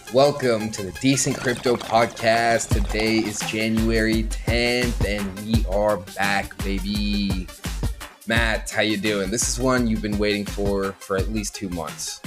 Welcome to the Decent Crypto Podcast. Today is January 10th and we are back, baby. Matt, how you doing? This is one you've been waiting for at least 2 months.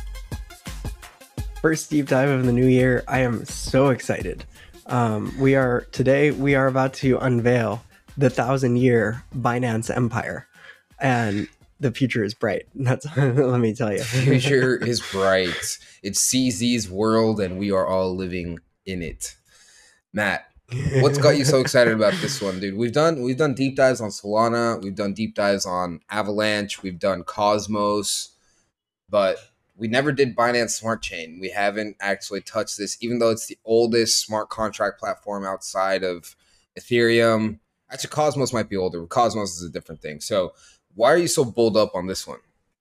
First deep dive of the new year. I am so excited. We are about to unveil the 1,000-year Binance empire, and the future is bright. That's let me tell you. The future is bright. It's CZ's world, and we are all living in it. Matt, what's got you so excited about this one, dude? We've done deep dives on Solana, we've done deep dives on Avalanche, we've done Cosmos, but we never did Binance Smart Chain. We haven't actually touched this, even though it's the oldest smart contract platform outside of Ethereum. Actually, Cosmos might be older. Cosmos is a different thing. So why are you so bulled up on this one?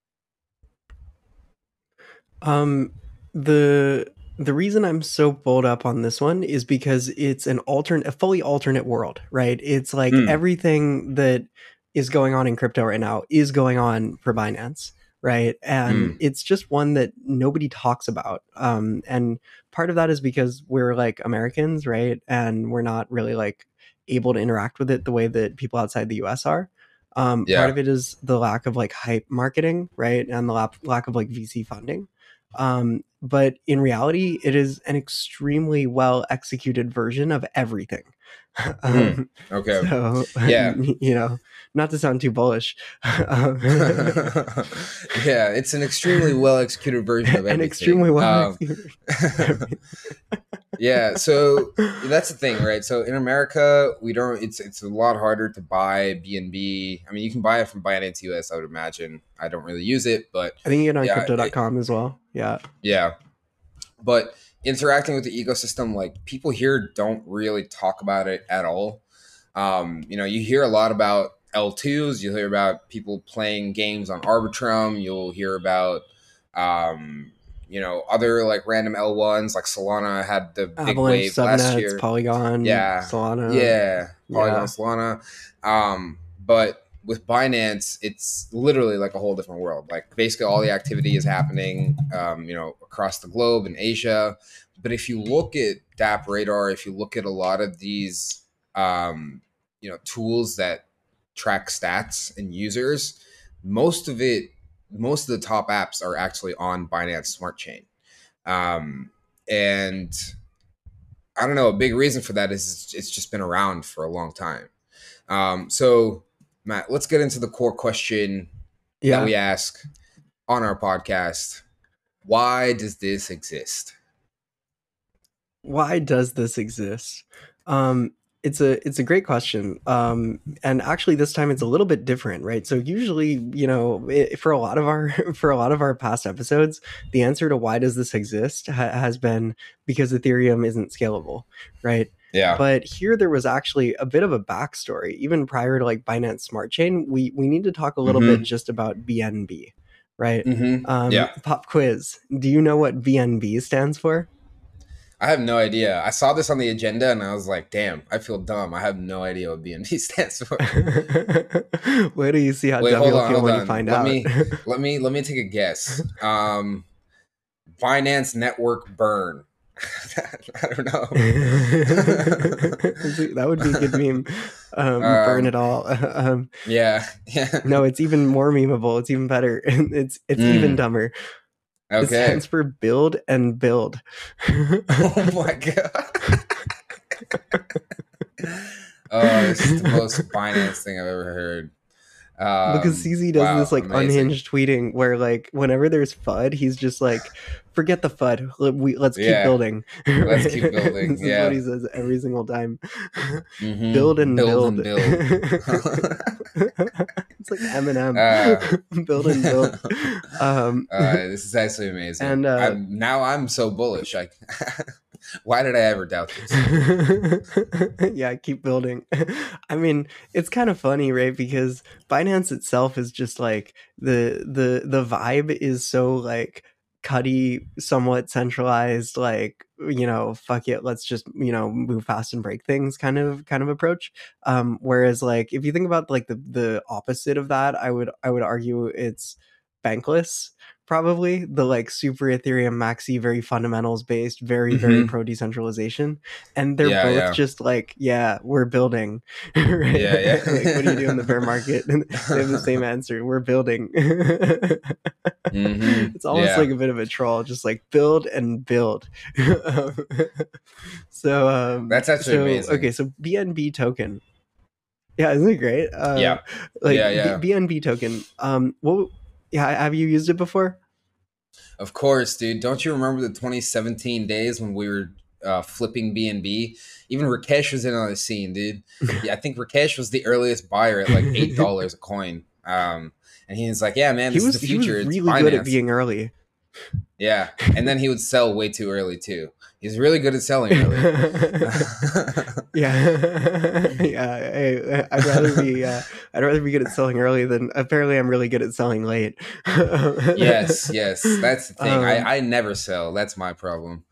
The reason I'm so bulled up on this one is because it's a fully alternate world, right? It's like everything that is going on in crypto right now is going on for Binance, right? And it's just one that nobody talks about. And part of that is because we're like Americans, right? And we're not really like able to interact with it the way that people outside the US are. Part of it is the lack of like hype marketing, right? And the lack of like VC funding. But in reality, it is an extremely well executed version of everything. Okay. So, yeah. Not to sound too bullish. Yeah, it's an extremely well executed version of everything. An extremely well Yeah, so that's the thing, right? So in America, we don't. It's a lot harder to buy BNB. I mean, you can buy it from Binance US, I would imagine. I don't really use it, but I think you get on crypto.com as well. Yeah. Yeah. But interacting with the ecosystem, like people here don't really talk about it at all. You hear a lot about L2s, you'll hear about people playing games on Arbitrum, you'll hear about other like random L1s, like Solana had the big Avalanche, wave last year. Polygon, Solana. Yeah, Polygon, Solana. But with Binance, it's literally like a whole different world. Like basically all the activity is happening, across the globe in Asia. But if you look at DApp Radar, if you look at a lot of these, tools that track stats and users, most of the top apps are actually on Binance Smart Chain. And I don't know, a big reason for that is it's just been around for a long time. So Matt, let's get into the core question that we ask on our podcast. Why does this exist? Why does this exist? It's a great question. And actually this time it's a little bit different, right? So usually, for a lot of our past episodes, the answer to why does this exist has been because Ethereum isn't scalable, right? Yeah. But here there was actually a bit of a backstory. Even prior to like Binance Smart Chain, we need to talk a little bit just about BNB, right? Pop quiz. Do you know what BNB stands for? I have no idea. I saw this on the agenda and I was like, damn, I feel dumb. I have no idea what BNB stands for. Where do you see how dumb you'll feel when you find out? Let me take a guess. Binance Network Burn. I don't know. That would be a good meme. Burn it all. Yeah. No, it's even more memeable. It's even better. It's even dumber. Okay. It stands for build and build. Oh my god. This is the most Binance thing I've ever heard. Because CZ does this like amazing unhinged tweeting where like whenever there's FUD, he's just like, forget the FUD. Let's keep building. Let's keep building. This is what he says every single time. Build and build. And build. It's like Eminem. Build and build. This is actually amazing. And I'm so bullish. Why did I ever doubt this? Yeah, keep building. I mean, it's kind of funny, right? Because Binance itself is just like the vibe is so like cutty, somewhat centralized, like, fuck it, let's just, move fast and break things kind of approach. Whereas like if you think about like the opposite of that, I would argue it's Bankless, probably the like super Ethereum maxi, very fundamentals based, very very Hmm. pro decentralization, and they're Yeah, both yeah, just like, yeah, we're building, right? yeah, Like, what do you do in the bear yeah. market? And they have the same answer: we're building. Hmm. It's almost Yeah, like a bit of a troll, just like build and build. Um, that's actually so okay, amazing. so BNB token, yeah, isn't it great? Yeah, Like yeah, yeah. BNB token. What? Yeah, have you used it before? Of course, dude. Don't you remember the 2017 days when we were flipping BNB? Even Rakesh was in on the scene, dude. Yeah, I think Rakesh was the earliest buyer at like $8 a coin. And he was like, "Yeah, man, this is the He was future. It's really good at Binance." being early. Yeah, and then he would sell way too early too. He's really good at selling early. Yeah, yeah. I'd rather be good at selling early than apparently I'm really good at selling late. Yes, yes, that's the thing. um, I never sell. That's my problem.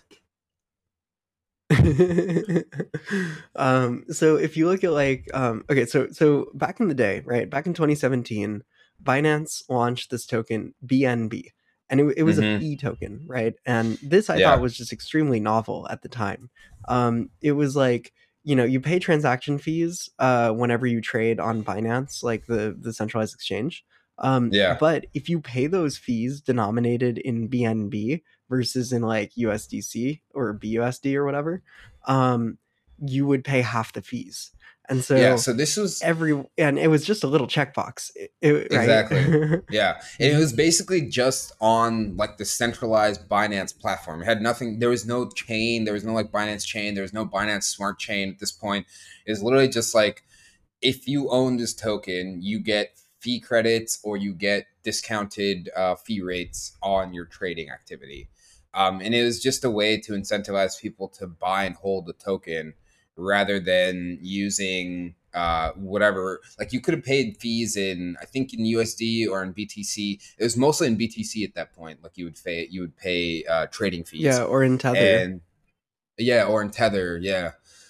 so if you look at like okay, so back in the day, right, back in 2017, Binance launched this token BNB, and it was a Hmm. fee token, right? And this I thought Yeah, was just extremely novel at the time. It was like, you pay transaction fees whenever you trade on Binance, like the centralized exchange. yeah, But if you pay those fees denominated in BNB versus in like USDC or BUSD or whatever, um, you would pay half the fees. And yeah. so So this was and it was just a little checkbox, right? exactly. Yeah. And it was basically just on like the centralized Binance platform. It had nothing, there was no chain, there was no like Binance chain, there was no Binance smart chain at this point. It was literally just like if you own this token, you get fee credits or you get discounted fee rates on your trading activity. And it was just a way to incentivize people to buy and hold the token rather than using whatever. Like you could have paid fees in, I think, in USD or in BTC. It was mostly in BTC at that point. Like you would pay trading Yeah, fees, or in Tether. and yeah, or in Tether, yeah.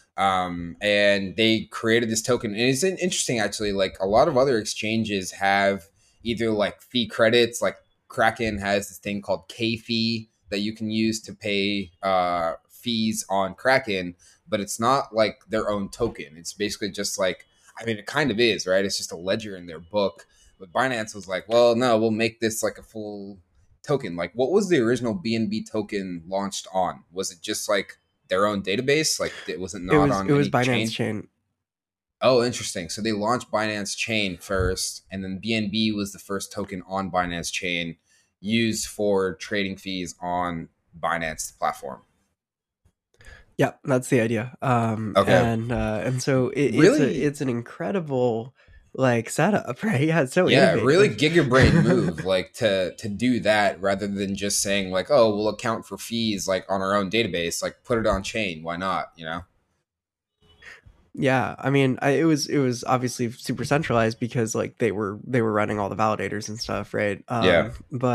And they created this token, and it's interesting actually. Like a lot of other exchanges have either like fee credits, like Kraken has this thing called K fee that you can use to pay fees on Kraken, but it's not like their own token. It's basically just like, I mean, it kind of is, right? It's just a ledger in their book. But Binance was like, well, no, we'll make this like a full token. Like, what was the original BNB token launched on? Was it just like their own database? Like, was it not It on was any Binance chain? Chain. Oh, interesting. So they launched Binance Chain first, and then BNB was the first token on Binance Chain used for trading fees on Binance platform. Yeah, that's the idea. Okay, And so really, it's an incredible like setup, right? Yeah, it's so yeah, really innovative. giga brain move, like to do that rather than just saying like, oh, we'll account for fees like on our own database, like put it on chain. Why not? You know? Yeah, I mean, it was obviously super centralized because like they were running all the validators and stuff, right? Yeah.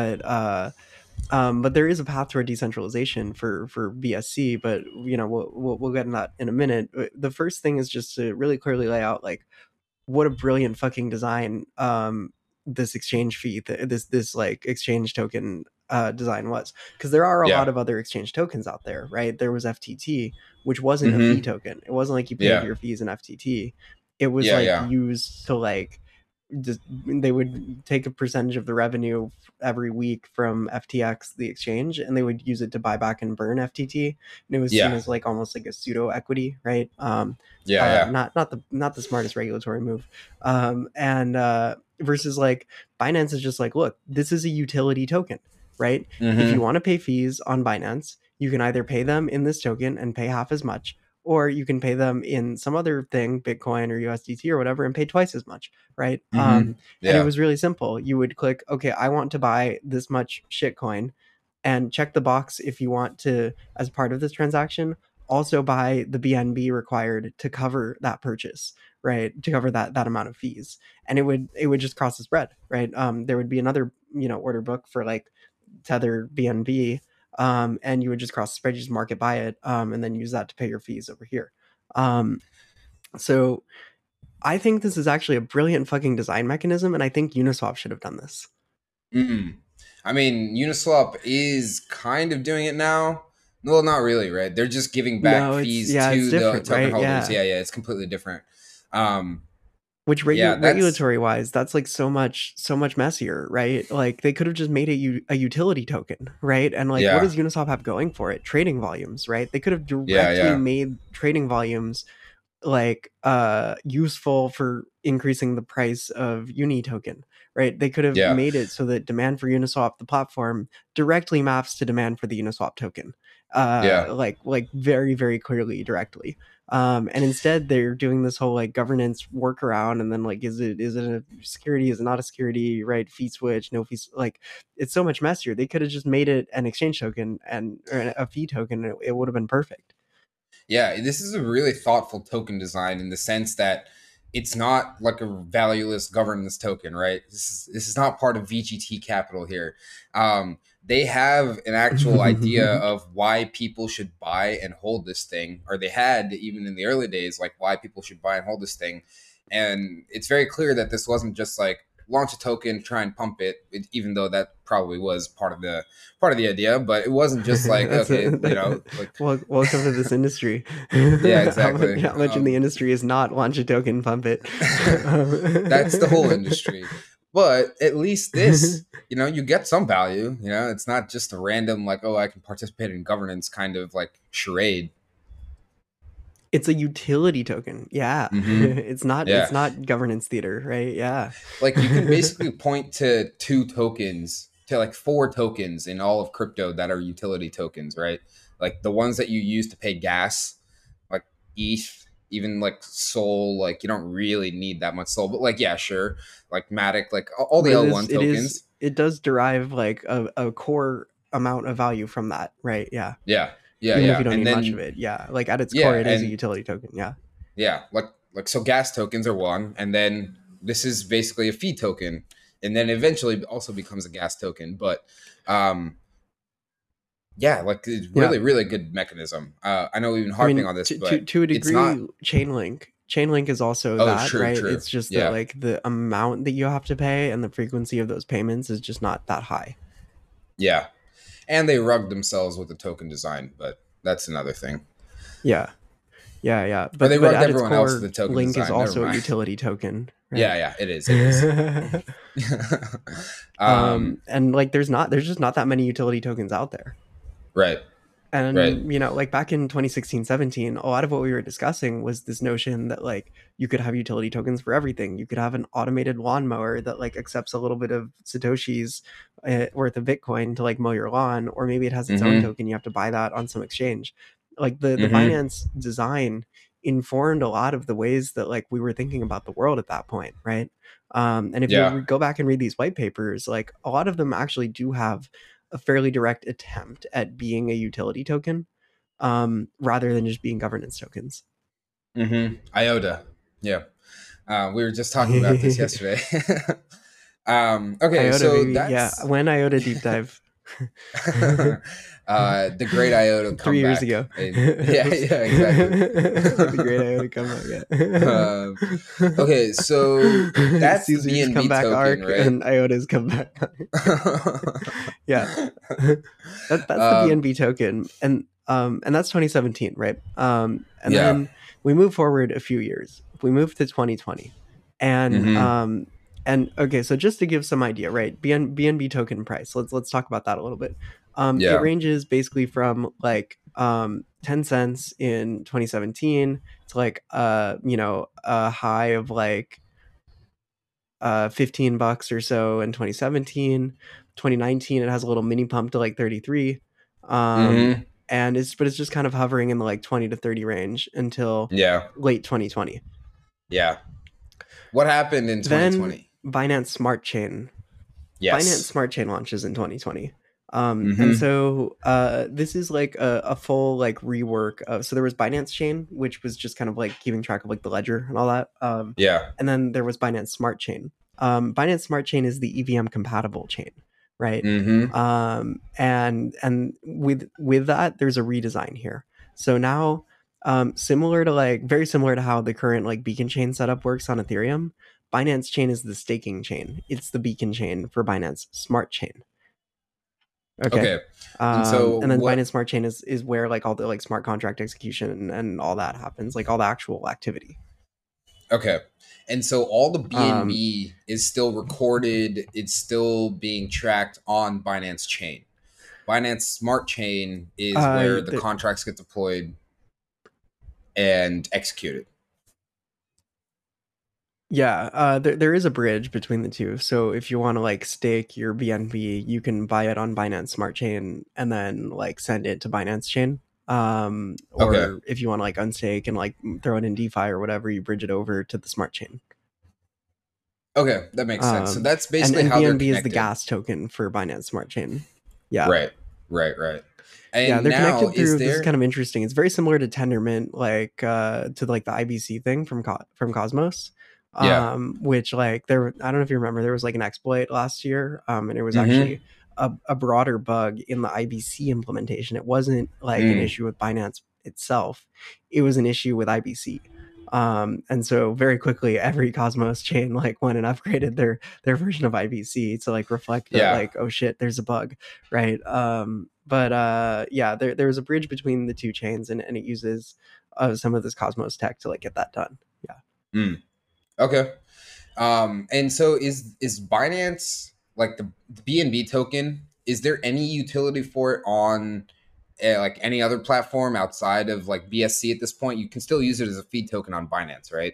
But there is a path toward decentralization for BSC, but we'll get in that in a minute. The first thing is just to really clearly lay out like what a brilliant fucking design this exchange fee this like exchange token design was, because there are a lot Yeah. of other exchange tokens out there, right? There was FTT, which wasn't a fee Mm-hmm. token. It wasn't like you paid Yeah. your fees in FTT. It was Yeah. like Yeah. used to like just they would take a percentage of the revenue every week from FTX, the exchange, and they would use it to buy back and burn FTT, and it was seen Yeah. as like almost like a pseudo equity, right? Yeah. Yeah. Not the smartest regulatory move, and versus like Binance is just like, look, this is a utility token, right? If you Mm-hmm. want to pay fees on Binance, you can either pay them in this token and pay half as much, or you can pay them in some other thing, Bitcoin or USDT or whatever, and pay twice as much, right? Mm-hmm. And it Yeah. was really simple. You would click, okay, I want to buy this much shitcoin, and check the box if you want to, as part of this transaction, also buy the BNB required to cover that purchase, right? To cover that amount of fees, and it would just cross the spread, right? There would be another order book for like Tether BNB, and you would just cross the spread, just market buy it, and then use that to pay your fees over here. Um, so I think this is actually a brilliant fucking design mechanism, and I think Uniswap should have done this. Mm. I mean, Uniswap is kind of doing it now. Well, not really, right? They're just giving back No, it's fees yeah, it's to the different, token right? holders. Yeah. Yeah, yeah, it's completely different. Um, Which yeah, that's regulatory wise, that's like so much messier, right? Like they could have just made a utility token, right? And like what yeah, does Uniswap have going for it? Trading volumes, right? They could have yeah, directly yeah, made trading volumes like useful for increasing the price of uni token, right? They could have yeah, made it so that demand for Uniswap the platform directly maps to demand for the Uniswap token, yeah, like very very clearly directly. And instead they're doing this whole like governance workaround, and then like is it a security, is it not a security, right? Fee switch, no fees, like it's so much messier. They could have just made it an exchange token and or a fee token, and it would have been perfect. yeah. This is a really thoughtful token design in the sense that it's not like a valueless governance token, right? This is not part of VGT Capital here. They have an actual idea of why people should buy and hold this thing, or they had even in the early days, like why people should buy and hold this thing. And it's very clear that this wasn't just like launch a token, try and pump it, even though that probably was part of the idea. But it wasn't just like That's okay, a like well, welcome to this industry. yeah, exactly. How much in the industry is not launch a token, pump it? That's the whole industry. But at least this, you get some value. It's not just a random like, oh, I can participate in governance kind of like charade. It's a utility token. Yeah. Mm-hmm. It's Yeah. not governance theater, right? Yeah. Like you can basically point to two tokens, to like four tokens in all of crypto that are utility tokens, right? Like the ones that you use to pay gas, like ETH, even like Sol, like you don't really need that much Sol, but like yeah, sure. Like Matic, like all the But L1 tokens. it does derive like a core amount of value from that, right? Yeah. Yeah. Yeah, Even if you yeah. don't And need much of then it. Yeah. Like at its core, yeah, it is a and utility token. Yeah. yeah, like so gas tokens are one, and then this is basically a fee token, and then eventually also becomes a gas token. But um yeah, like it's Yeah. really, really good mechanism. I know we've been I harping mean, on this, but to a it's degree, not. Chainlink is also Oh, that, true, right? true. It's just that Yeah, like the amount that you have to pay and the frequency of those payments is just not that high. yeah. And they rugged themselves with the token design, but that's another thing. Yeah, yeah. Or they But rugged at its everyone else with core, the token Link is design. Never also a mind. utility token, Yeah, right? yeah. It is. It is. And like there's just not that many utility tokens out there. Right, right. And like back in 2016, 17, a lot of what we were discussing was this notion that like you could have utility tokens for everything. You could have an automated lawnmower that like accepts a little bit of satoshis worth of bitcoin to like mow your lawn, or maybe it has its own Mm-hmm. token, you have to buy that on some exchange. Like the Mm-hmm. Binance design informed a lot of the ways that like we were thinking about the world at that point, right? And if you Yeah. go back and read these white papers, like a lot of them actually do have a fairly direct attempt at being a utility token, rather than just being governance tokens. Mm-hmm. IOTA. Yeah. We were just talking about this yesterday. Okay, IOTA, so baby. Yeah. that's When IOTA deep dive? the great IOTA 3 years comeback. ago. Yeah, yeah, exactly. The great IOTA comeback. Okay, so that's the Caesar's BNB comeback token, arc right? and IOTA's comeback arc. Yeah. That's the um, BNB token. And that's 2017, right? And yeah. then we move forward a few years. We move to 2020. And Mm-hmm. okay, so just to give some idea, right? BNB token price. Let's talk about that a little bit. It Yeah. ranges basically from like 10 cents in 2017 to like a high of like $15 or so in 2017. 2019 it has a little mini pump to like 33. Mm-hmm. And it's just kind of hovering in the like 20 to 30 range until Yeah. late 2020. Yeah. What happened in Then 2020? Binance Smart Chain. Binance Yes. Smart Chain launches in 2020. And Mm-hmm. so this is like a full like rework of, so there was Binance Chain, which was just kind of like keeping track of like the ledger and all that. Yeah. And then there was Binance Smart Chain. Binance Smart Chain is the EVM compatible chain, right? Mm-hmm. And with that, there's a redesign here. So now, similar to like very similar to how the current like beacon chain setup works on Ethereum, Binance Chain is the staking chain. It's the beacon chain for Binance Smart Chain. Okay. Okay. And so And then what? Binance Smart Chain is where like all the like smart contract execution and all that happens, like all the actual activity. Okay. And so all the Um, BNB is still recorded. It's still being tracked on Binance Chain. Binance Smart Chain is where the the, contracts get deployed and executed. Yeah, there is a bridge between the two. So if you want to like stake your BNB, you can buy it on Binance Smart Chain and then like send it to Binance Chain. Okay. Or if you want to like unstake and like throw it in DeFi or whatever, you bridge it over to the Smart Chain. Okay, that makes sense. So Um, that's and basically and how they're BNB is the connected. gas token for Binance Smart Chain. Yeah, Right. Right, right. yeah, And they're now connected is through. This is kind there of interesting. It's very similar to Tendermint, like to like the IBC thing from from Cosmos, yeah. which like there. I don't know if you remember, there was like an exploit last year, and it was Mhm. actually a broader bug in the IBC implementation. It wasn't like an Mm. issue with Binance itself; it was an issue with IBC. And so very quickly, every Cosmos chain like went and upgraded their version of IBC to like reflect that Yeah. like, oh shit, there's a bug, right? But yeah, there's a bridge between the two chains, and it uses some of this Cosmos tech to like get that done. Yeah. Mm. Okay. And so is Binance like the BNB token? Is there any utility for it on like any other platform outside of like BSC at this point? You can still use it as a feed token on Binance, right?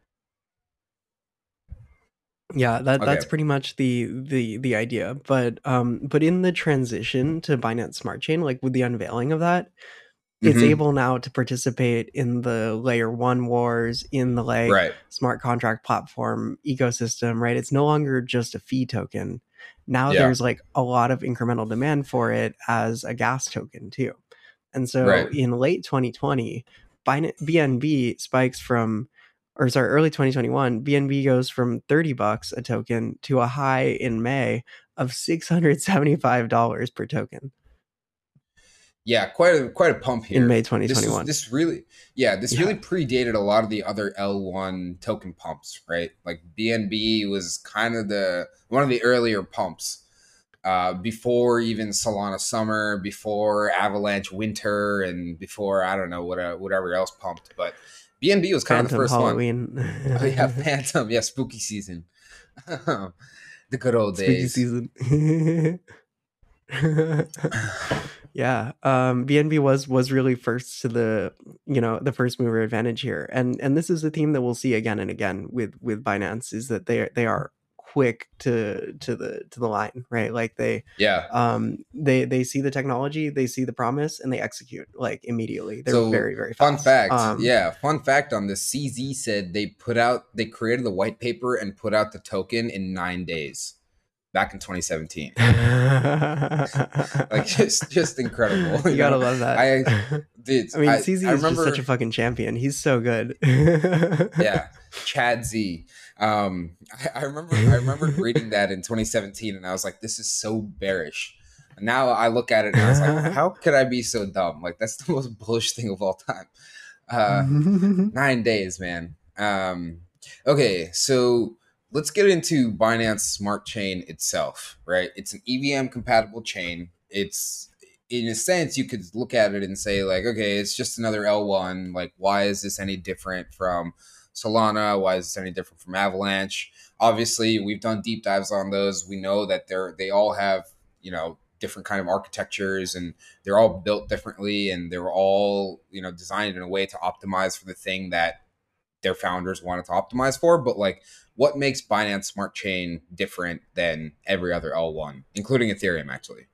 Yeah, Okay. that's pretty much the idea. But in the transition to Binance Smart Chain, like with the unveiling of that, it's Mm-hmm. able now to participate in the layer one wars, in the like Right. smart contract platform ecosystem, right? It's no longer just a fee token. Now Yeah. there's like a lot of incremental demand for it as a gas token too. And so Right. in late 2020, BNB spikes from, or sorry, early 2021, BNB goes from $30 a token to a high in May of $675 per token Yeah, quite a pump in here. May 2021. This really Yeah. predated a lot of the other L1 token pumps, right? Like BNB was kind of the one of the earlier pumps. Before even Solana Summer, before Avalanche Winter, and before I don't know whatever else pumped, but BNB was kind of the Phantom first one. Oh yeah, Halloween. Phantom, yeah, spooky season, the good old Spooky days. season. Yeah, BNB was really first to the, the first mover advantage here, and this is a theme that we'll see again and again with Binance, is that they are quick to the line, right? Like Yeah. they see the technology, they see the promise, and they execute like immediately. They're So very very fast. fun fact on this. CZ said they created the white paper and put out the token in 9 days back in 2017. Like just incredible, You gotta love that. I did. I mean, I CZ is just such a remember. fucking champion. He's so good. Yeah, Chad Z. I remember reading that in 2017, and I was like, this is so bearish. Now I look at it and I was like, how could I be so dumb? Like that's the most bullish thing of all time. Uh, 9 days, man. Okay, so let's get into Binance Smart Chain itself, right? It's an EVM compatible chain. It's in a sense you could look at it and say like, okay, it's just another L1. Like, why is this any different from Solana? Why is this any different from Avalanche? Obviously, we've done deep dives on those. We know that they all have, different kind of architectures, and they're all built differently, and they're all, designed in a way to optimize for the thing that their founders wanted to optimize for. But like, what makes Binance Smart Chain different than every other L1, including Ethereum, actually?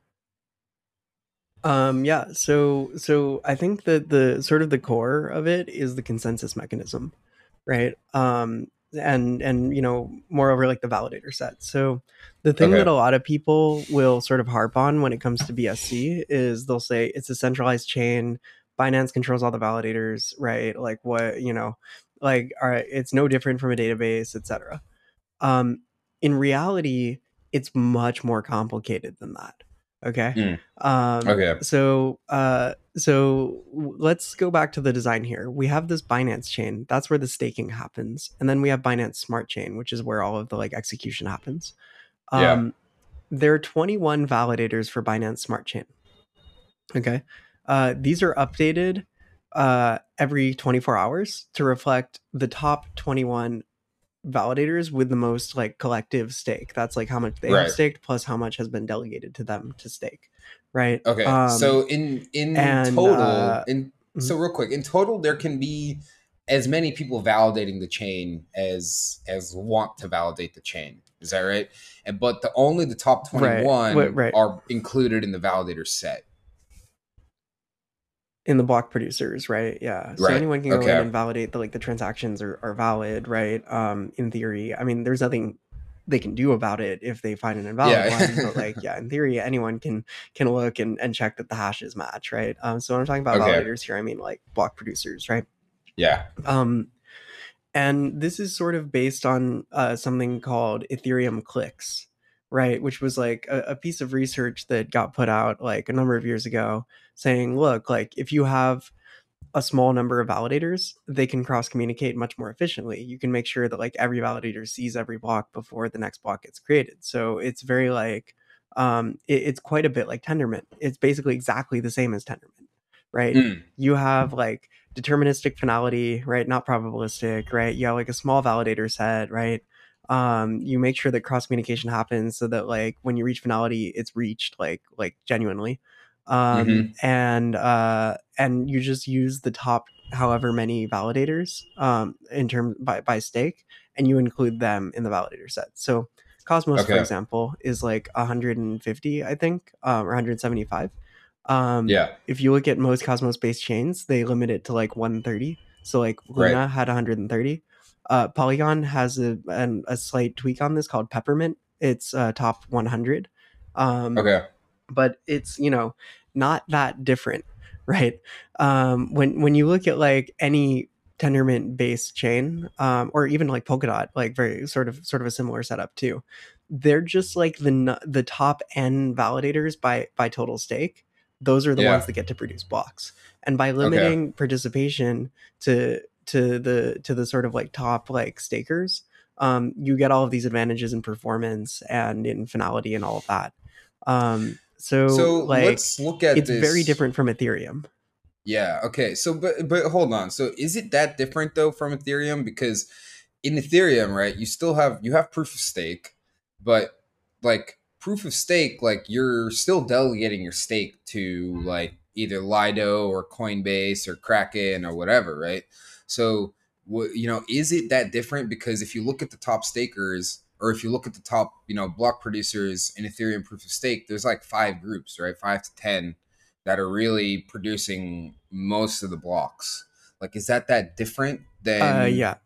Yeah, so I think that the sort of the core of it is the consensus mechanism, right? And moreover, like the validator set. So the thing that Okay. a lot of people will sort of harp on when it comes to BSC is they'll say it's a centralized chain, Binance controls all the validators, right? Like what, like, all right, it's no different from a database, etc. In reality, it's much more complicated than that. Okay. Mm, okay. Let's go back to the design here. We have this Binance chain. That's where the staking happens. And then we have Binance Smart Chain, which is where all of the like execution happens. Yeah. Um, there are 21 validators for Binance Smart Chain. Okay. These are updated every 24 hours to reflect the top 21 validators with the most like collective stake. That's like how much they have Right. staked plus how much has been delegated to them to stake. Right. Okay. So in And total, in mhm. so real quick, in total, there can be as many people validating the chain as want to validate the chain. Is that right? And but the top Right. 21 Right. are included in the validator set. In the block producers, right? Yeah. So Right. anyone can go in Okay. and validate the transactions are valid, right? In theory. I mean, there's nothing they can do about it if they find an invalid Yeah. one, but like yeah, in theory, anyone can look and check that the hashes match, right? So when I'm talking about Okay. validators here, I mean like block producers, right? Yeah. Um, and this is sort of based on something called Ethereum clicks, right? Which was like a piece of research that got put out like a number of years ago saying, look, like if you have a small number of validators, they can cross communicate much more efficiently. You can make sure that like every validator sees every block before the next block gets created. So it's very like, it's quite a bit like Tendermint. It's basically exactly the same as Tendermint, right? Mm. You have like deterministic finality, right? Not probabilistic, right? You have like a small validator set, right? You make sure that cross communication happens so that like when you reach finality, it's reached like genuinely. Mm-hmm. And you just use the top however many validators in terms by stake, and you include them in the validator set. So Cosmos, for Okay. example, is like 150, I think, or 175. Yeah. If you look at most Cosmos based chains, they limit it to like 130. So like Right. Luna had 130. Polygon has a slight tweak on this called Peppermint. It's top 100. Um, Okay. but it's not that different, right? When you look at like any Tendermint based chain, or even like Polkadot, like very sort of a similar setup too, they're just like the top n validators by total stake. Those are the ones Yeah. that get to produce blocks, and by Okay. limiting participation to the sort of like top like stakers, you get all of these advantages in performance and in finality and all of that. So So like let's look at it's very this. different from Ethereum. Yeah. Okay. So, but hold on. So, is it that different though from Ethereum? Because in Ethereum, right, you have proof of stake, but like proof of stake, like you're still delegating your stake to like either Lido or Coinbase or Kraken or whatever, right? So, is it that different? Because if you look at the top stakers, or if you look at the top, block producers in Ethereum proof of stake, there's like five groups, right? 5 to 10 that are really producing most of the blocks. Like, is that different than? Yeah.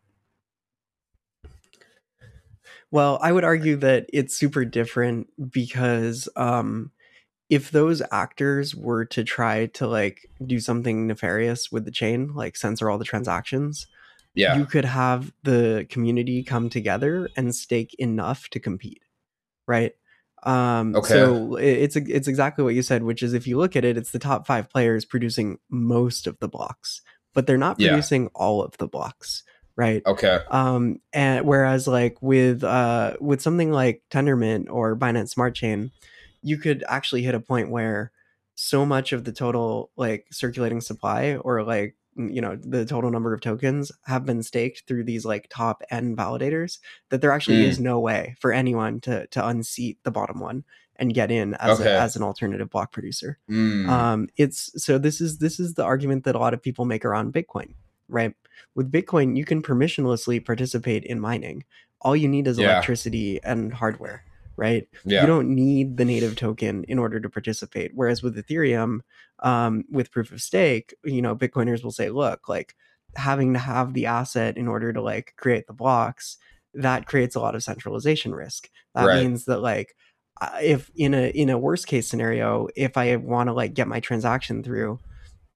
Well, I would argue that it's super different because if those actors were to try to like do something nefarious with the chain, like censor all the transactions, Yeah. you could have the community come together and stake enough to compete, right? Okay. So it's exactly what you said, which is if you look at it, it's the top 5 players producing most of the blocks, but they're not Yeah. producing all of the blocks, right? Okay. And whereas like with something like Tendermint or Binance Smart Chain, you could actually hit a point where so much of the total like circulating supply or like the total number of tokens have been staked through these like top n validators that there actually is Mm. no way for anyone to unseat the bottom one and get in Okay. as an alternative block producer. Mm. It's so this is the argument that a lot of people make around Bitcoin, right? With Bitcoin, you can permissionlessly participate in mining. All you need is Yeah. electricity and hardware, right? You Yeah. don't need the native token in order to participate. Whereas with Ethereum, with proof of stake, Bitcoiners will say, look, like having to have the asset in order to like create the blocks, that creates a lot of centralization risk. That Right. means that like if in a worst case scenario, if I want to like get my transaction through,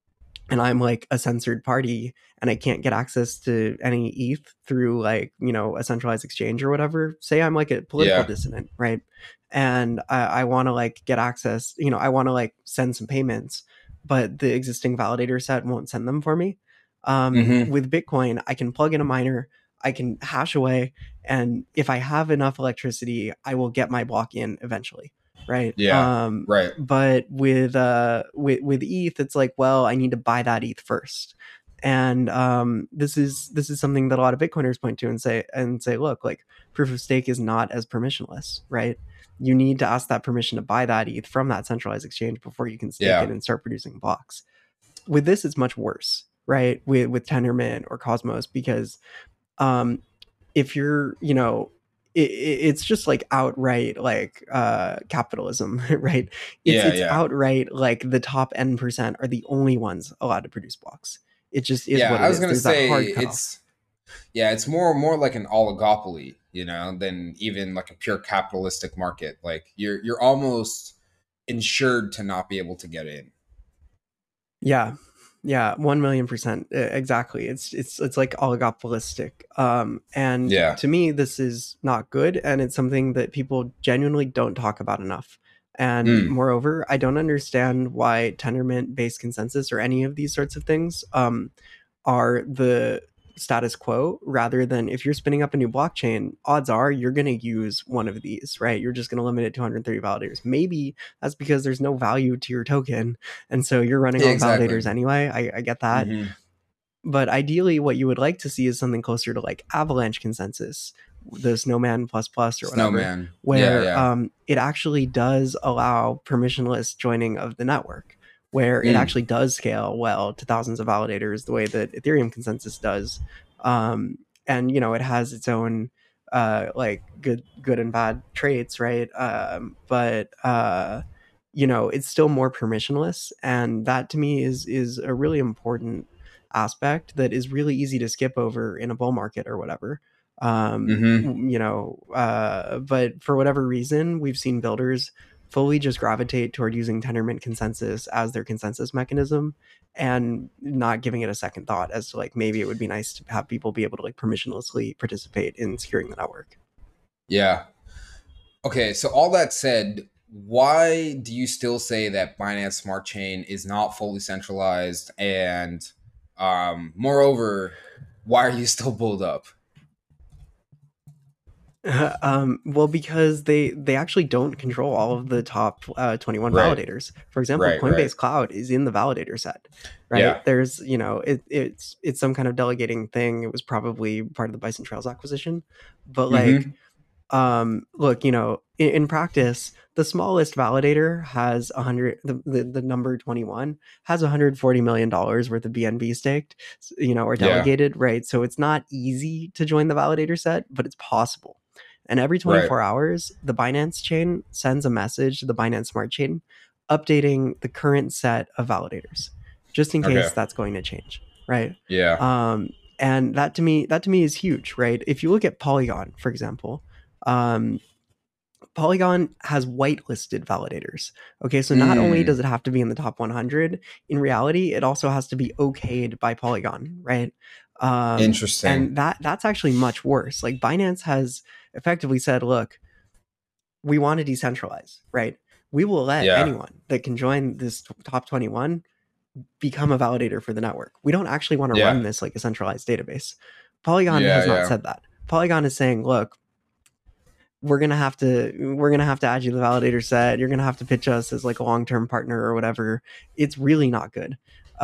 and I'm like a censored party and I can't get access to any ETH through like, a centralized exchange or whatever. Say I'm like a political Yeah. dissident, right? And I want to like get access, I want to like send some payments, but the existing validator set won't send them for me. Hmm. With Bitcoin, I can plug in a miner, I can hash away, and if I have enough electricity, I will get my block in eventually, right? Yeah. Right. But with ETH, it's like, well, I need to buy that ETH first, and this is something that a lot of Bitcoiners point to and say, look, like proof of stake is not as permissionless, right? You need to ask that permission to buy that ETH from that centralized exchange before you can stake it Yeah. and start producing blocks. With this, it's much worse, right? With Tendermint or Cosmos, because um, if you're, it's just like outright like capitalism, right? it's Yeah. it's Yeah. outright like the top N% are the only ones allowed to produce blocks. It just is Yeah. what I it was is. gonna There's that say hard cutoff. it's more like an oligopoly, than even like a pure capitalistic market. Like you're almost insured to not be able to get in. Yeah, yeah, 1,000,000%, exactly. It's like oligopolistic, and Yeah. to me, this is not good, and it's something that people genuinely don't talk about enough. And Mm. moreover, I don't understand why Tendermint based consensus or any of these sorts of things are the status quo, rather than, if you're spinning up a new blockchain, odds are you're going to use one of these, right? You're just going to limit it to 130 validators. Maybe that's because there's no value to your token, and so you're running Yeah, all the exactly. validators anyway. I get that. Hmm. But ideally, what you would like to see is something closer to like Avalanche consensus, the Snowman plus plus or whatever, Snowman. Yeah. where Yeah. it actually does allow permissionless joining of the network, where it Mm. actually does scale well to thousands of validators the way that Ethereum consensus does. And it has its own like good and bad traits, right? But it's still more permissionless, and that to me is a really important aspect that is really easy to skip over in a bull market or whatever. Hmm. But for whatever reason, we've seen builders fully just gravitate toward using Tendermint consensus as their consensus mechanism and not giving it a second thought as to like, maybe it would be nice to have people be able to like permissionlessly participate in securing the network. Yeah. Okay. So all that said, why do you still say that Binance Smart Chain is not fully centralized? And moreover, why are you still bulled up? Well, because they actually don't control all of the top 21 Right. validators. For example, Right. Right. Coinbase Cloud is in the validator set, right? Yeah. There's, it's some kind of delegating thing. It was probably part of the Bison Trails acquisition, but like, Hmm. look, in practice, the smallest validator has 100. The number 21 has $140 million worth of BNB staked, or Yeah. delegated, right? So it's not easy to join the validator set, but it's possible. And every Right. 24 hours, the Binance chain sends a message to the Binance Smart Chain updating the current set of validators, just in Okay. case that's going to change, right? Yeah. And that to me is huge, right? If you look at Polygon, for example, um, Polygon has whitelisted validators. Okay, so not only Mm. does it have to be in the top 100, in reality, it also has to be okayed by Polygon, right? Interesting. And that's actually much worse. Like Binance has effectively said, look, we want to decentralize, right? We will let Yeah. anyone that can join this top 21 become a validator for the network. We don't actually want to Yeah. run this like a centralized database. Polygon Yeah. has not Yeah. said that. Polygon is saying, look, we're gonna have to add you to the validator set. You're gonna have to pitch us as like a long-term partner or whatever. It's really not good.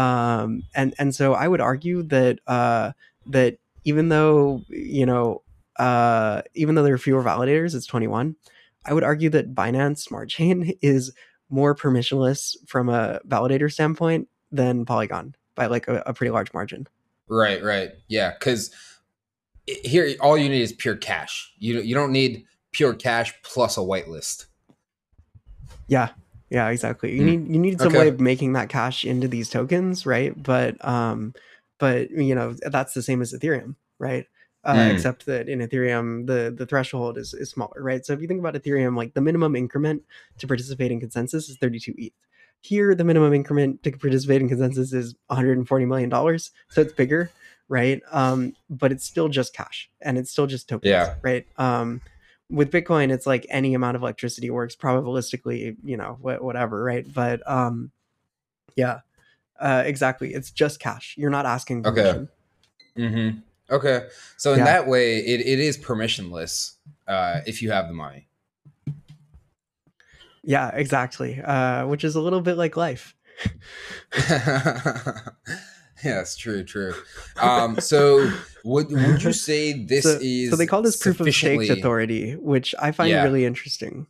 And so I would argue that that even though even though there are fewer validators, it's 21. I would argue that Binance Smart Chain is more permissionless from a validator standpoint than Polygon by like a pretty large margin. Right. Right. Yeah. Because here, all you need is pure cash. You don't need pure cash plus a whitelist. Yeah. Yeah, exactly. You Mm. need some way Okay. of making that cash into these tokens, right? But that's the same as Ethereum, right? Mm. Except that in Ethereum, the threshold is smaller, right? So if you think about Ethereum, like the minimum increment to participate in consensus is 32 ETH. here the minimum increment to participate in consensus is $140 million, so it's bigger, right? But it's still just cash, and it's still just tokens, Yeah. right? With Bitcoin, it's like any amount of electricity works probabilistically, whatever, right? But yeah, exactly. It's just cash. You're not asking Okay. permission. Mm-hmm. Okay. So in that way, it is permissionless if you have the money. Yeah, exactly. Which is a little bit like life. Yes, true. So would you say this is so they call this proof of staked sufficiently authority, which I find really interesting.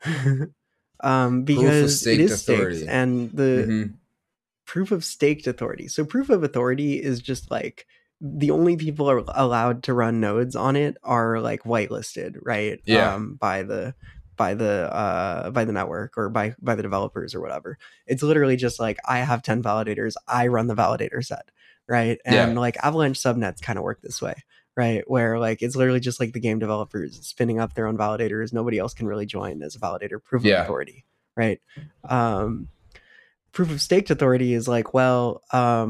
proof of Because it staked is staked, authority? and the proof of staked authority. So proof of authority is just like the only people are allowed to run nodes on it are like whitelisted, right? Yeah. By the network, or by the developers or whatever. It's literally just like, I have 10 validators, I run the validator set, right? And Yeah. like Avalanche subnets kind of work this way, right? Where like it's literally just like the game developers spinning up their own validators. Nobody else can really join as a validator. Proof of authority, right? Proof of staked authority is like, well,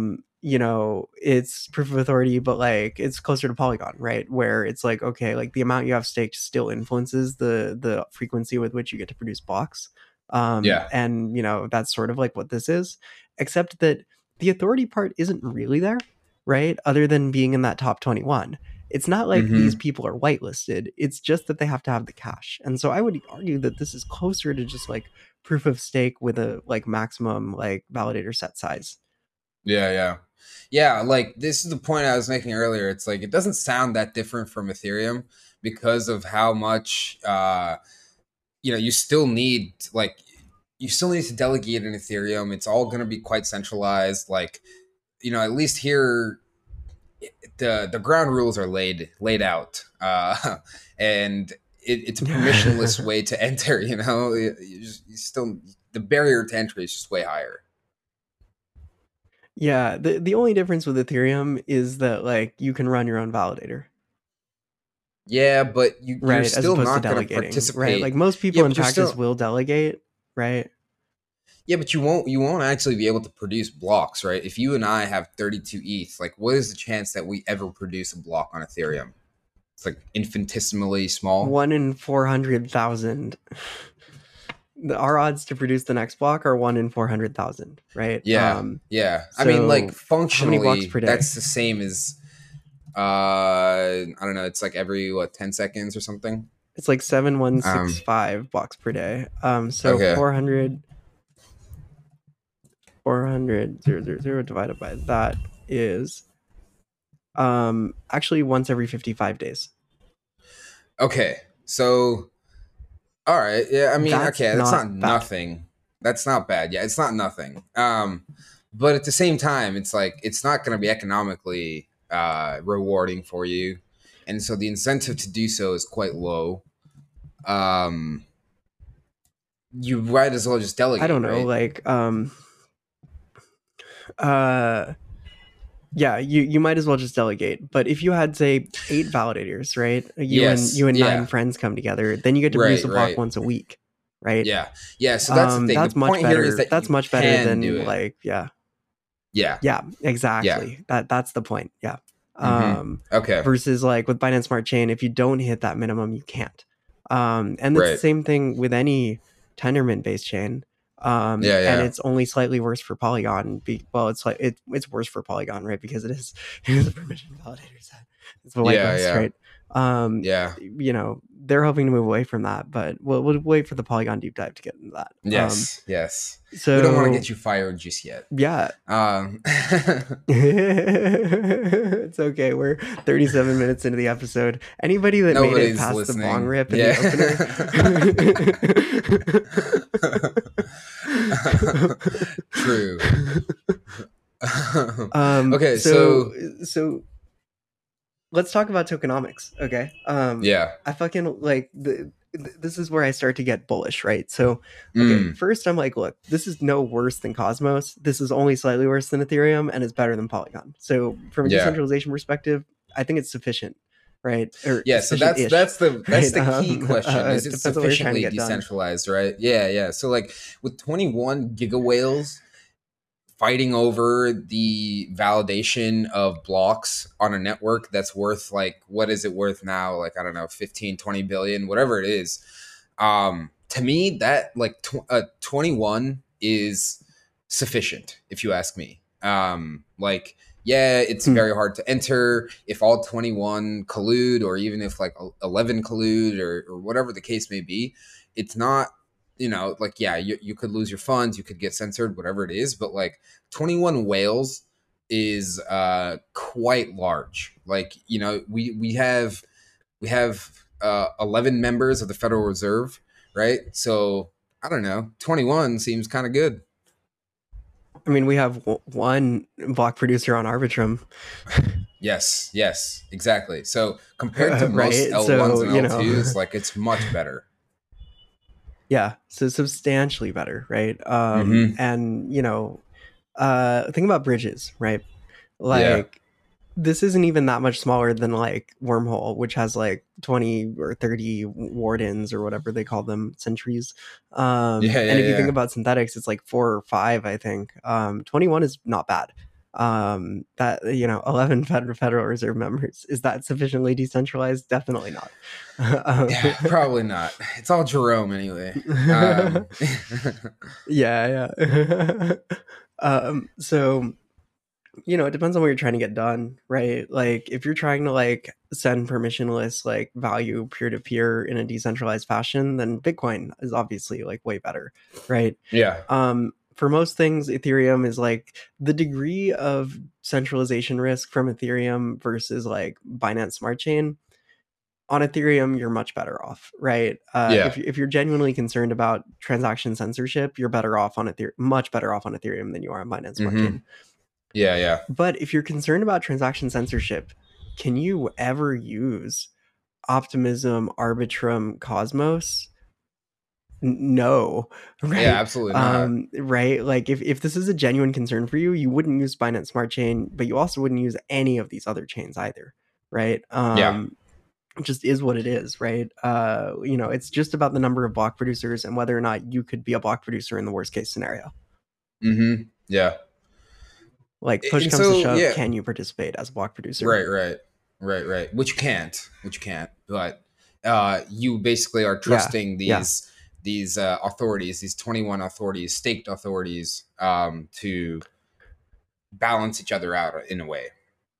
it's proof of authority, but like it's closer to Polygon, right? Where it's like, okay, like the amount you have staked still influences the frequency with which you get to produce blocks. And that's sort of like what this is, except that the authority part isn't really there, right? Other than being in that top 21. It's not like these people are whitelisted. It's just that they have to have the cash. And so I would argue that this is closer to just like proof of stake with a like maximum like validator set size. Yeah, like this is the point I was making earlier. It's like it doesn't sound that different from Ethereum because of how much you still need to delegate in Ethereum. It's all going to be quite centralized. Like, at least here the ground rules are laid out, and it's a permissionless way to enter. The barrier to entry is just way higher. Yeah, the only difference with Ethereum is that like you can run your own validator. Yeah, but you're still not going to participate. Right? Like most people in practice will delegate, right? Yeah, but you won't actually be able to produce blocks, right? If you and I have 32 ETH, like what is the chance that we ever produce a block on Ethereum? It's like infinitesimally small. 1 in 400,000. Our odds to produce the next block are 1 in 400,000, right? Yeah. I mean, like functionally, how many blocks per day? That's the same as I don't know. It's like every 10 seconds or something. It's like 7,165 blocks per day. So okay. 400 000 divided by that is actually once every 55 days. Okay, so all right, yeah, I mean, that's not nothing. That's not bad. Yeah, it's not nothing. But at the same time, it's like it's not going to be economically rewarding for you, and so the incentive to do so is quite low. You might as well just delegate. I don't know, right? Yeah, you might as well just delegate. But if you had, say, 8 validators, right? You and 9 friends come together, then you get to produce a block once a week, right? Yeah. So that's the thing. That's the much point better. Here is that that's much better than like Yeah, exactly. Yeah. That's the point. Yeah. Okay. Versus like with Binance Smart Chain, if you don't hit that minimum, you can't. And it's the same thing with any Tendermint based chain. And it's only slightly worse for Polygon. It's worse for Polygon, right? Because it is a permission validator set. It's a whitelist, right? They're hoping to move away from that, but we'll wait for the Polygon deep dive to get into that. Yes. So we don't want to get you fired just yet. Yeah. It's okay. We're 37 minutes into the episode. Anybody that made it past the bong rip in the opener. True. Okay, so let's talk about tokenomics. Okay. I fucking like this is where I start to get bullish, right? So, okay, first I'm like, look, this is no worse than Cosmos. This is only slightly worse than Ethereum, and it's better than Polygon. So, from a decentralization perspective, I think it's sufficient. right? Or Yeah, so sufficient ish, that's right? the key question. Is it Depends on what you're trying to sufficiently get done. decentralized, right? Yeah, yeah. So like with 21 giga whales fighting over the validation of blocks on a network that's worth like, what is it worth now? Like, I don't know, 15, 20 billion, whatever it is. To me, that like 21 is sufficient, if you ask me. Like, yeah, it's Hmm. very hard to enter if all 21 collude, or even if like 11 collude, or whatever the case may be. It's not, like, yeah, you could lose your funds, you could get censored, whatever it is, but like 21 whales is quite large. Like, we have 11 members of the Federal Reserve, right? So I don't know, 21 seems kind of good. I mean, we have one block producer on Arbitrum, Yes, yes, exactly. So compared to most right? L1s So, and L2s, like, it's much better. yeah, so substantially better, right? Mm-hmm. And think about bridges, right? Yeah. Like, this isn't even that much smaller than like Wormhole, which has like 20 or 30 wardens or whatever they call them, sentries. Yeah, And yeah, if you think yeah. about synthetics, it's like 4 or 5, I think. 21 is not bad. That 11 Federal Reserve members, is that sufficiently decentralized? Definitely not. Yeah, probably not. It's all Jerome anyway. Um, Yeah, yeah. So it depends on what you're trying to get done, right? Like if you're trying to like send permissionless like value peer to peer in a decentralized fashion, then Bitcoin is obviously like way better, right? yeah. For most things, Ethereum is like the degree of centralization risk from Ethereum versus like Binance Smart Chain. On Ethereum, you're much better off, right? Yeah. If you're genuinely concerned about transaction censorship, you're better off on Ethereum, much better off on Ethereum than you are on Binance Smart Mm-hmm. Chain. Yeah, yeah. But if you're concerned about transaction censorship, can you ever use Optimism, Arbitrum, Cosmos? No, Yeah, right? absolutely not. Right? Like if this is a genuine concern for you, you wouldn't use Binance Smart Chain, but you also wouldn't use any of these other chains either, right? Yeah. It just is what it is, right? It's just about the number of block producers and whether or not you could be a block producer in the worst case scenario. Mm-hmm. Yeah. Like push And comes to so, shove, yeah, can you participate as a block producer? right, right, right. Which you can't. But you basically are Yeah, trusting yeah. these authorities, these 21 authorities, staked authorities, to balance each other out in a way.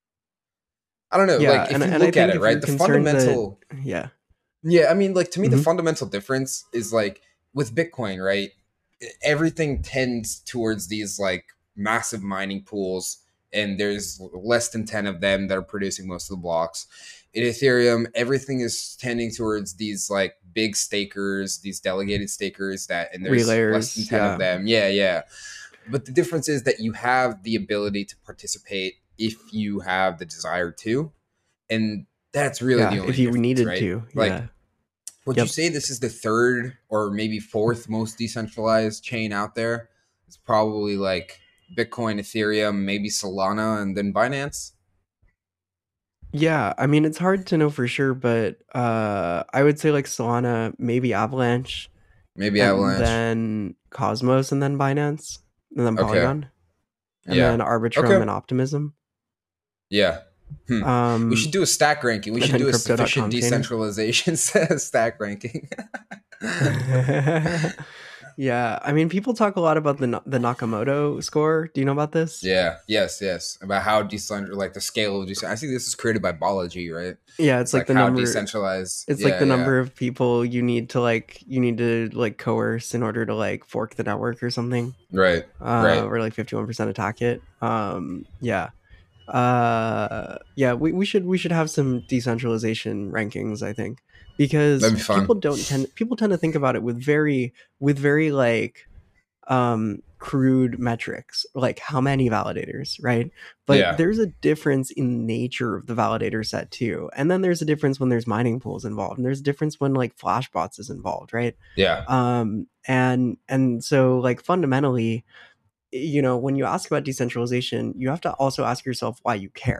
I don't know. Yeah, Like, if you and I look at think it, if right, you're the concerned that fundamental. yeah. Yeah, I mean, like, to me, the Mhm. fundamental difference is like with Bitcoin, right? Everything tends towards these like massive mining pools, and there's less than 10 of them that are producing most of the blocks. In Ethereum, everything is tending towards these like big stakers, these delegated stakers and there's less than Relayers, 10 of yeah. them. Yeah, yeah. But the difference is that you have the ability to participate if you have the desire to. And that's really the Yeah, only if you difference, needed right? to. Like, Yeah. would you Yep. say this is the third or maybe fourth most decentralized chain out there? It's probably like Bitcoin, Ethereum, maybe Solana, and then Binance. Yeah, I mean it's hard to know for sure, but I would say like Solana, maybe Avalanche, Maybe and Avalanche. then Cosmos and then Binance, and then Okay. Polygon, and Yeah. then Arbitrum Okay. and Optimism. Yeah. We should Um do a stack ranking. We and should then do a sufficient crypto.com chain. decentralization stack ranking. Yeah, I mean people talk a lot about the Nakamoto score. Do you know about this? Yeah. Yes. Yes. About how decentralized, like the scale of decentralized. I think this is created by Balaji, right? Yeah, It's like how decentralized. it's like Yeah. the Yeah. number of people you need to like coerce in order to like fork the network or something. Right. Right. Or like 51% attack it. Yeah. Yeah, we should have some decentralization rankings, I think. Because That'd be fun. people tend to think about it with very like crude metrics, like how many validators, right? But Yeah. there's a difference in nature of the validator set too, and then there's a difference when there's mining pools involved, and there's a difference when like flashbots is involved, right? Yeah. And so like fundamentally, when you ask about decentralization, you have to also ask yourself why you care.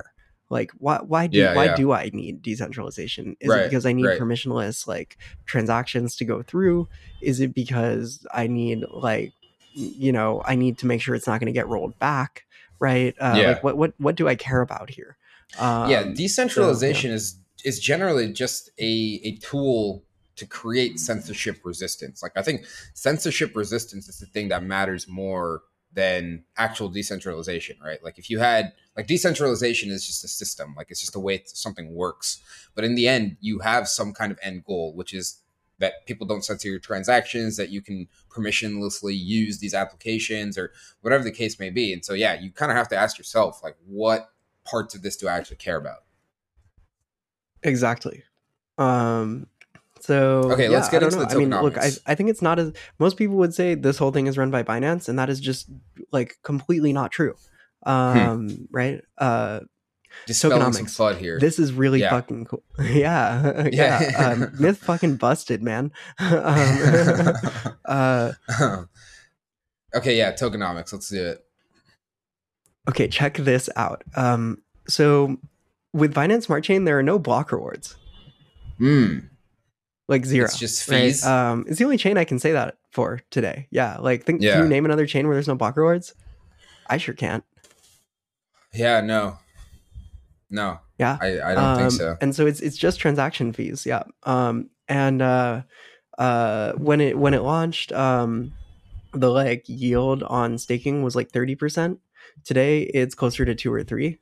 Like, why Yeah, yeah. do I need decentralization? Is it Right, because I need right. permissionless like transactions to go through? Is it because I need like, I need to make sure it's not going to get rolled back, right? Like Yeah. what do I care about here? Yeah, So yeah, decentralization is generally just a tool to create censorship resistance. Like I think censorship resistance is the thing that matters more than actual decentralization, right? Like if you had like decentralization is just a system, like it's just a way something works. But in the end, you have some kind of end goal, which is that people don't censor your transactions, that you can permissionlessly use these applications or whatever the case may be. And so yeah, you kind of have to ask yourself like what parts of this do I actually care about? exactly. Um, so Okay, let's yeah, I get don't into know. the I mean, look, tokenomics. I think it's not as most people would say this whole thing is run by Binance, and that is just like completely not true. Hmm. Right? Dispelling some Tokenomics. FUD here. This is really Yeah. fucking cool. Yeah, yeah. Yeah. Myth fucking busted, man. um, uh, Okay, yeah, tokenomics. Let's do it. okay, check this out. So with Binance Smart Chain, there are no block rewards, Hmm. like It's zero, just right? fees. It's the only chain I can say that for today. Yeah, like can you Yeah. name another chain where there's no block rewards? I sure can't. Yeah, no. No. Yeah. I don't think so. And so it's just transaction fees. Yeah. And when it launched, the like yield on staking was like 30%. Today it's closer to 2 or 3.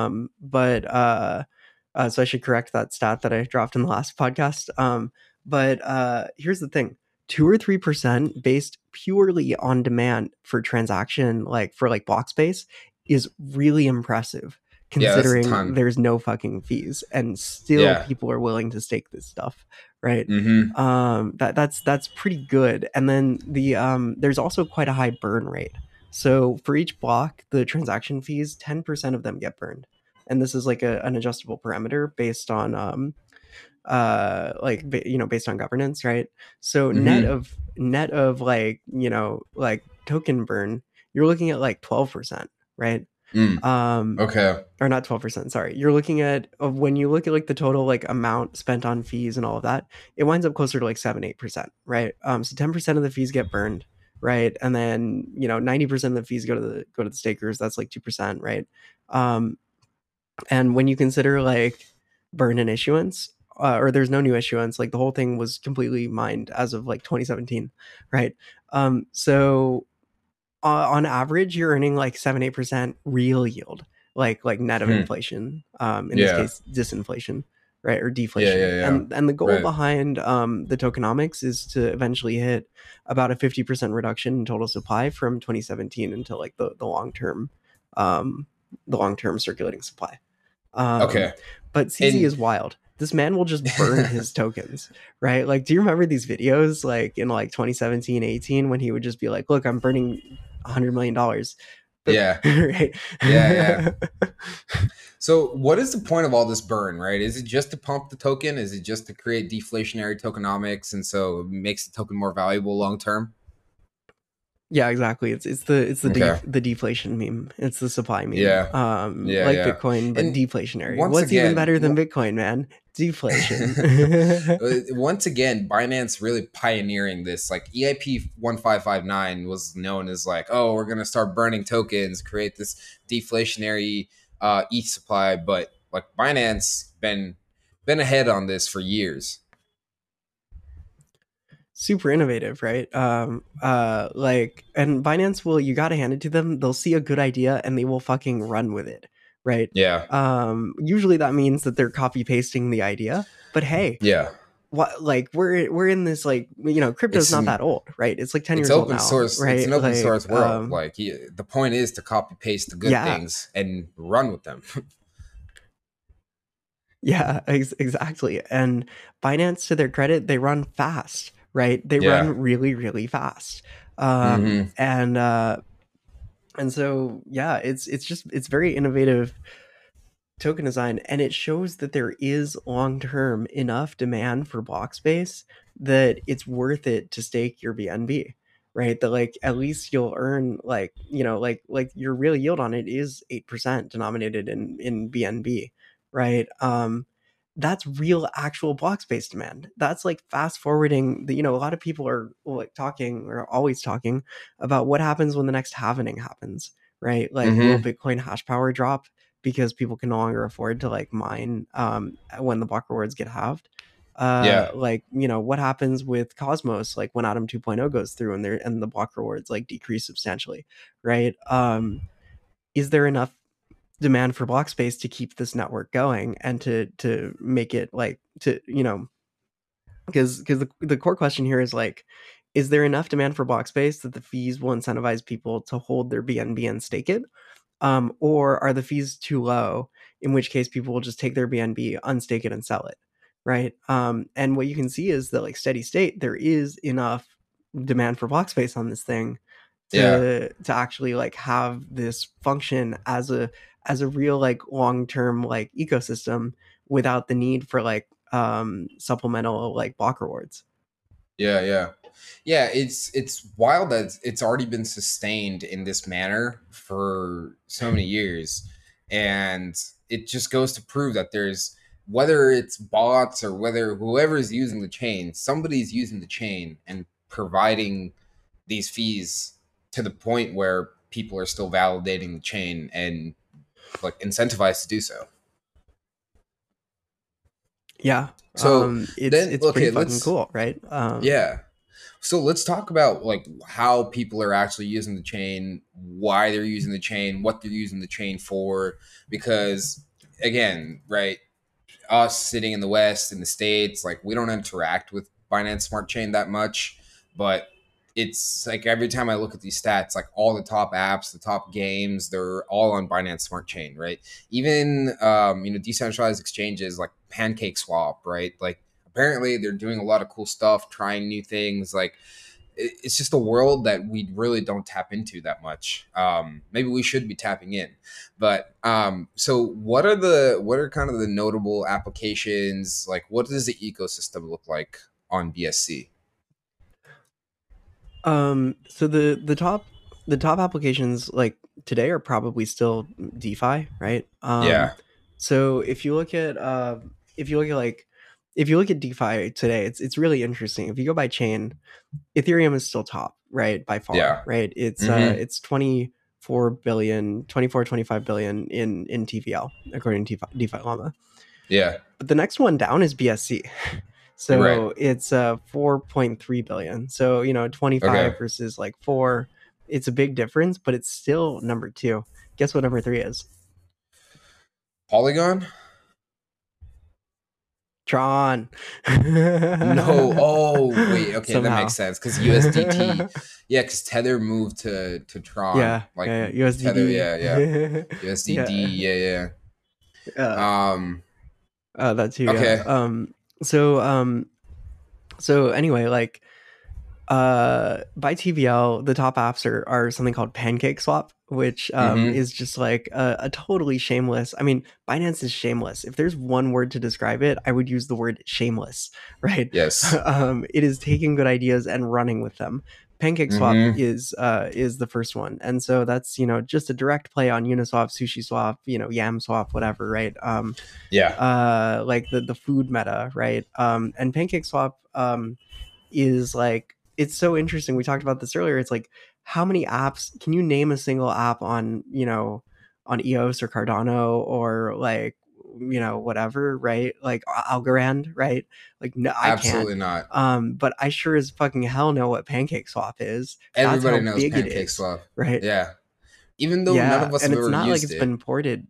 So I should correct that stat that I dropped in the last podcast. But here's the thing: 2 or 3% based purely on demand for transaction, like for like block space, is really impressive Yeah, that's a considering ton. there's no fucking fees and still Yeah. people are willing to stake this stuff, right? Mm-hmm. That's pretty good. And then there's also quite a high burn rate. So for each block, the transaction fees, 10% of them get burned. And this is like an adjustable parameter based on based on governance, right? So Mm-hmm. net of like, like token burn, you're looking at like 12%, right? Mm. Um Okay. or not 12%, sorry. You're looking at when you look at like the total like amount spent on fees and all of that, it winds up closer to like 7-8%, right? So 10% of the fees get burned, right? And then 90% of the fees go to the stakers. That's like 2%, right? um and when you consider like burn and issuance, or there's no new issuance, like the whole thing was completely mined as of like 2017, right? So on average, you're earning like 7-8% real yield, like net of Hmm. inflation. In this Yeah. case, disinflation, right, or Yeah, deflation. yeah, yeah. And the goal Right. behind the tokenomics is to eventually hit about a 50% reduction in total supply from 2017 until like um, the long term circulating supply. Um, Okay. but CZ And is wild. This man will just burn his tokens, right? Like, do you remember these videos like in like 2017, 18 when he would just be like, look, I'm burning $100 million. But yeah. right. Yeah, yeah. So, what is the point of all this burn, right? Is it just to pump the token? Is it just to create deflationary tokenomics and so it makes the token more valuable long term? Yeah, exactly. Okay. The deflation meme. It's the supply meme. Yeah. Yeah, Like yeah. Bitcoin, but And deflationary. once What's even again, better than Bitcoin, man? Deflation. once again, Binance really pioneering this. Like EIP 1559 was known as like, oh, we're gonna start burning tokens, create this deflationary ETH supply. But like Binance been ahead on this for years. Super innovative, right? Like, and Binance will, you got to hand it to them. They'll see a good idea and they will fucking run with it, right? Yeah. Usually that means that they're copy pasting the idea, but hey, Yeah. what, like we're in this, like, crypto's It's not an that old, right? It's like 10 it's years old open now, source. It's an right? open source Like, world. Like the point is to copy paste the good yeah, things and run with them. yeah, exactly. And Binance, to their credit, they run fast, right? They run Yeah. really, really fast. Mm-hmm. And so yeah, it's very innovative token design, and it shows that there is long-term enough demand for block space that it's worth it to stake your BNB. right? That like at least you'll earn like, like your real yield on it is 8% denominated in BNB, right? That's real actual block space demand. That's like fast forwarding the, a lot of people are like talking or always talking about what happens when the next halvening happens, right? Like will Mm-hmm. Bitcoin hash power drop because people can no longer afford to like mine when the block rewards get halved? Yeah. Like, what happens with Cosmos like when Atom 2.0 goes through and the block rewards like decrease substantially, right? Is there enough demand for block space to keep this network going and to make it like to because the core question here is like, is there enough demand for block space that the fees will incentivize people to hold their BNB and stake it, or are the fees too low, in which case people will just take their BNB, unstake it, and sell it, right? And what you can see is that like steady state, there is enough demand for block space on this thing Yeah. to actually like have this function as a real like long-term like ecosystem without the need for like supplemental like block rewards. Yeah, yeah. Yeah, it's wild that it's already been sustained in this manner for so many years. And it just goes to prove that there's, whether it's bots or whether whoever is using the chain, somebody's using the chain and providing these fees to the point where people are still validating the chain and like incentivized to do so. Yeah. So It's then it's pretty okay, fucking let's cool, right? yeah. So let's talk about like how people are actually using the chain, why they're using the chain, what they're using the chain for. Because again, right, us sitting in the West, in the States, like we don't interact with Binance Smart Chain that much, but it's like every time I look at these stats, like all the top apps, the top games, they're all on Binance Smart Chain, right? Even decentralized exchanges like Pancake Swap, right? Like apparently they're doing a lot of cool stuff, trying new things. Like it's just a world that we really don't tap into that much. Maybe we should be tapping in. But so what are kind of the notable applications? Like what does the ecosystem look like on BSC? So the top applications like today are probably still DeFi, right? Yeah. So if you look at DeFi today, it's really interesting. If you go by chain, Ethereum is still top, right? By far, Yeah. right? Mm-hmm. It's 25 billion in TVL according to DeFi Llama. Yeah. But the next one down is BSC. You're right. So it's 4.3 billion. So, 25 Okay. versus like 4. It's a big difference, but it's still number 2. Guess what number 3 is? Polygon? Tron. No. Oh, wait. Okay, that makes Somehow. sense because USDT. Yeah, because Tether moved to Tron. Yeah, Like yeah, yeah. Tether. USDD. Yeah, yeah. USDD. Yeah. Yeah, Uh, yeah. that too, yeah. Okay. So so anyway, like by TVL, the top apps are something called Pancake Swap, which Mm-hmm. is just like a totally shameless. I mean, Binance is shameless. If there's one word to describe it, I would use the word shameless, right? Yes. It is taking good ideas and running with them. Pancake Swap Mm-hmm. is the first one, and so that's just a direct play on Uniswap, Sushi Swap, Yam Swap, whatever, right? Yeah. Like the food meta, right? And Pancake Swap is like, it's so interesting. We talked about this earlier. It's like, how many apps can you name a single app on, on EOS or Cardano or like, whatever, right? Like Algorand, right? Like, no, I can't. Absolutely not. But I sure as fucking hell know what Pancake Swap is. That's how Everybody knows big it Pancake is, Swap. right? Yeah. Even though none Yeah. of us And have it's ever not like used it's it. been ported.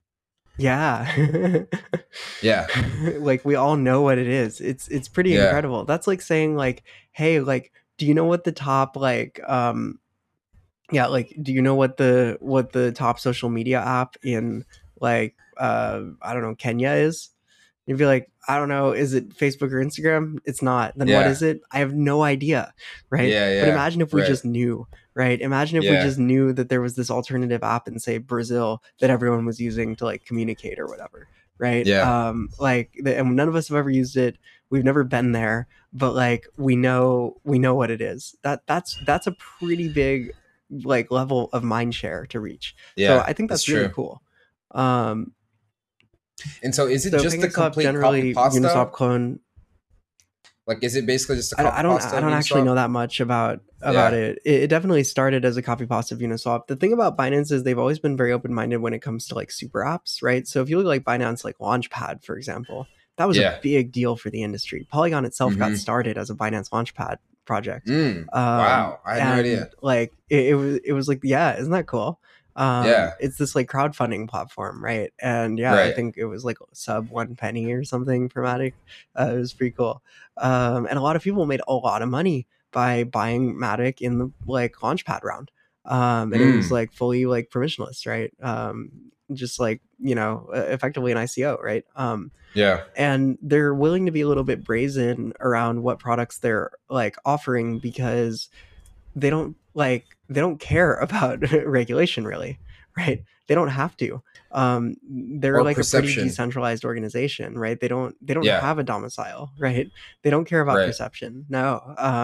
Yeah. Yeah. Like we all know what it is. It's pretty Yeah. incredible. That's like saying like, hey, like, do you know what the top like yeah, like do you know what the top social media app in like I don't know, Kenya is? You'd be like, I don't know, is it Facebook or Instagram? It's not. Then what Yeah. is it? I have no idea, right? Yeah. But Yeah. imagine if we Right. just knew, right? Imagine if we Yeah. just knew that there was this alternative app in say Brazil that everyone was using to like communicate or whatever, right? Yeah. And none of us have ever used it. We've never been there. but like we know what it is. That's a pretty big like level of mind share to reach. So Yeah, I think that's that's really true. cool. Um, And so is it so just a PancakeSwap complete copy generally pasta? Uniswap clone. Like, is it basically just a copy I pasta of don't actually Uniswap? know that much about Yeah, it. It definitely started as a copy pasta of Uniswap. The thing about Binance is they've always been very open minded when it comes to like super apps, right? So if you look like Binance like Launchpad, for example, that was a yeah. big deal for the industry. Polygon itself got Mm-hmm. started as a Binance Launchpad project, Wow, I had no and idea. like it was like, yeah, isn't that cool? Yeah, It's this like crowdfunding platform, right? And yeah, I right. think it was like sub 1 penny or something for Matic. It was pretty cool. And a lot of people made a lot of money by buying Matic in the like launchpad round. And it was Mm, like fully like permissionless, right? Just like, you know, effectively an ICO, right? yeah. And they're willing to be a little bit brazen around what products they're like offering because they don't care about regulation really, right? They don't have to. They're Or like a pretty perception. decentralized organization, right? They don't Yeah, have a domicile, right? They don't care about right. perception. No.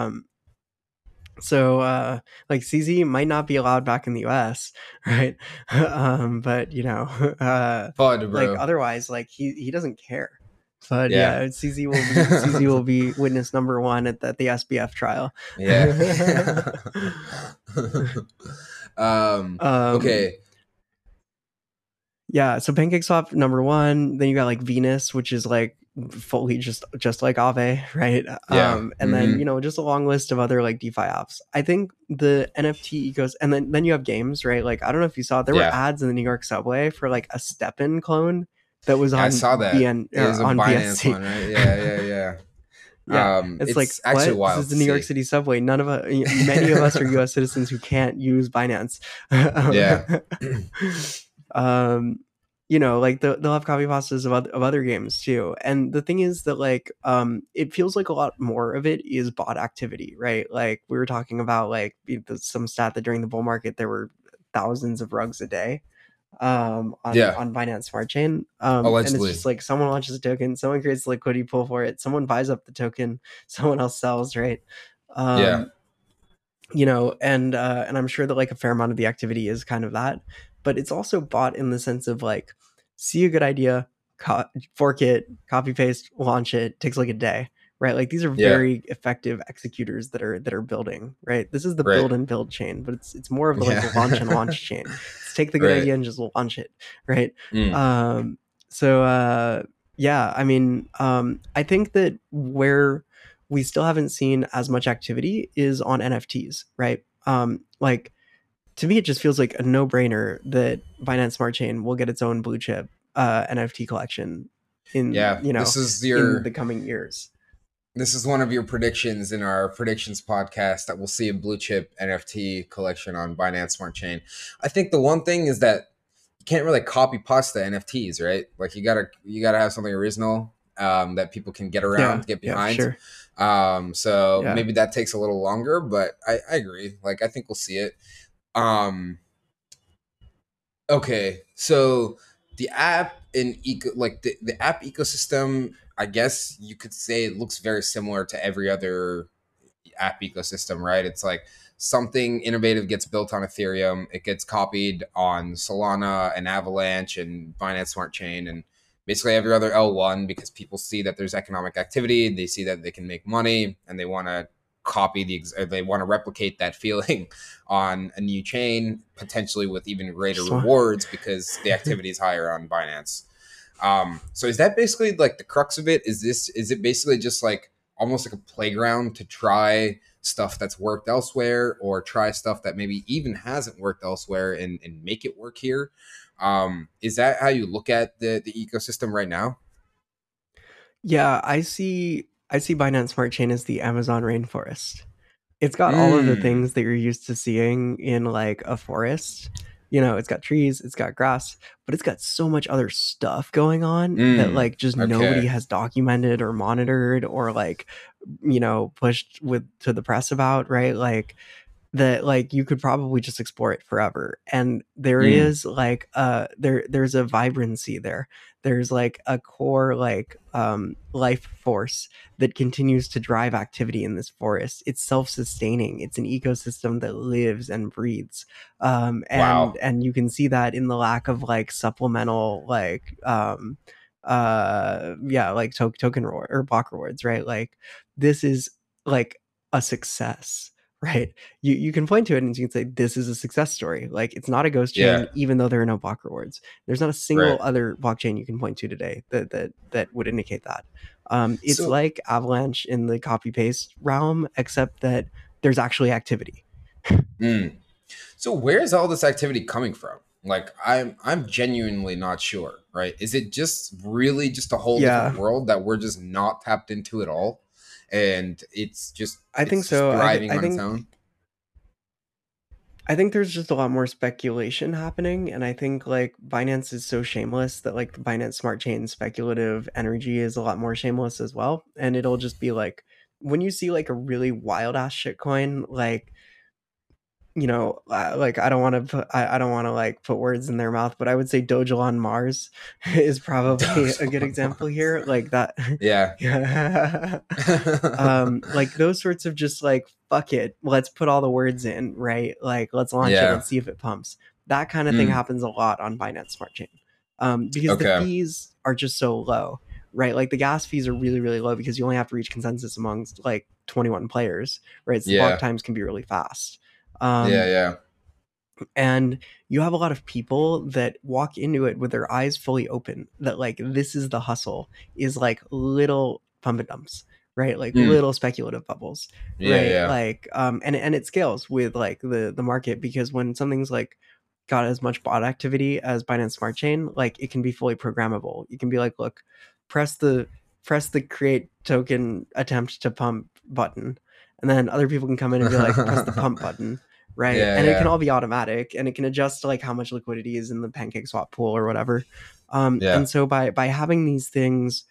So like CZ might not be allowed back in the US, right? But you know, Fud, like bro. otherwise like he doesn't care. But Yeah. yeah, CZ will be witness number 1 at the SBF trial. Yeah. um Okay. Yeah, so PancakeSwap number 1, then you got like Venus, which is like fully just like Aave, right? Yeah. And then, you Mm-hmm. know, just a long list of other like DeFi apps. I think the NFT ecos, and then you have games, right? Like I don't know if you saw, there were Yeah. ads in the New York subway for like a Stepin clone that was Yeah, I on saw that. BN It or was a on Binance BSC. one, right? Yeah, yeah, yeah. Yeah, it's like, It's actually what? This wild is to the New York see. City subway. None of us, many of us are U.S. citizens who can't use Binance. Yeah. um, you know, like they'll have copy pastas of other games too. And the thing is that like, it feels like a lot more of it is bot activity, right? Like we were talking about like some stat that during the bull market there were thousands of rugs a day Yeah. on Binance Smart Chain. And it's Allegedly. just like someone launches a token, someone creates a liquidity pool for it, someone buys up the token, someone else sells, right? Yeah. Um, you know, and I'm sure that like a fair amount of the activity is kind of that, but it's also bought in the sense of like, see a good idea, fork it, copy paste, launch it, takes like a day, right? Like these are Yeah. very effective executors that are building, right? This is the Right. build and build chain, but it's more of the like launch and Yeah. launch chain. It's take the good Right. idea and just launch it, right? Mm. So yeah, I mean, I think that where we still haven't seen as much activity is on NFTs, right? Like to me, it just feels like a no-brainer that Binance Smart Chain will get its own blue chip NFT collection in, Yeah. you know, This is in your the coming years. this is one of your predictions in our predictions podcast that we'll see a blue chip NFT collection on Binance Smart Chain. I think the one thing is that you can't really copy pasta NFTs, right? Like you gotta have something original that people can get Yeah, around, get yeah, for behind. sure. So Yeah, maybe that takes a little longer, but I agree. Like I think we'll see it. Um, okay, so the app in the app ecosystem, I guess you could say it looks very similar to every other app ecosystem, right? It's like something innovative gets built on Ethereum, it gets copied on Solana and Avalanche and Binance Smart Chain and basically every other L1 because people see that there's economic activity, they see that they can make money, and they want to they want to replicate that feeling on a new chain, potentially with even greater just want. rewards because the activity is higher on Binance. So is that basically like the crux of it? Is it basically just like almost like a playground to try stuff that's worked elsewhere or try stuff that maybe even hasn't worked elsewhere and make it work here? Is that how you look at the ecosystem right now? Yeah, I see Binance Smart Chain as the Amazon rainforest. It's got all of the Mm, things that you're used to seeing in like a forest. You know, it's got trees, it's got grass, but it's got so much other stuff going on that like just nobody okay. has documented or monitored or like, you know, pushed with to the press about, right? Like that like you could probably just explore it forever, and there Mm, is like there's a vibrancy there. There's like a core like life force that continues to drive activity in this forest. It's self-sustaining. It's an ecosystem that lives and breathes, wow. and you can see that in the lack of like supplemental like yeah, like token reward or block rewards, right? Like this is like a success, right? You can point to it and you can say this is a success story. Like it's not a ghost Yeah, chain, even though there are no block rewards. There's not a single right. other blockchain you can point to today that would indicate that. It's So, like Avalanche in the copy paste realm, except that there's actually activity. mm. So where's all this activity coming from? Like I'm genuinely not sure, right? Is it just really just a whole different Yeah, world that we're just not tapped into at all? And I think it's just so. thriving on its own? I think there's just a lot more speculation happening, and I think like Binance is so shameless that like the Binance Smart Chain speculative energy is a lot more shameless as well. And it'll just be like when you see like a really wild ass shitcoin, like like I don't want to like put words in their mouth, but I would say Doja on Mars is probably a good example here. Like that, Yeah. yeah. Like those sorts of just like fuck it, let's put all the words in, right? Like let's launch it, Yeah. let's see if it pumps. That kind of thing Mm, happens a lot on Binance Smart Chain, because the okay. fees are just so low, right? Like the gas fees are really really low because you only have to reach consensus amongst like 21 players, right? So the block Yeah. times can be really fast. Yeah, Um, yeah. and you have a lot of people that walk into it with their eyes fully open, that like this is the hustle, is like little pump and dumps, right? Like Mm, little speculative bubbles, yeah, right? yeah. Like and it scales with like the market, because when something's like got as much bot activity as Binance Smart Chain, like it can be fully programmable. You can be like, look, press the create token attempt to pump button, and then other people can come in and be like, press the pump button, right? Yeah, And it can yeah. all be automatic, and it can adjust to like how much liquidity is in the pancake swap pool or whatever. Yeah. And so by having these things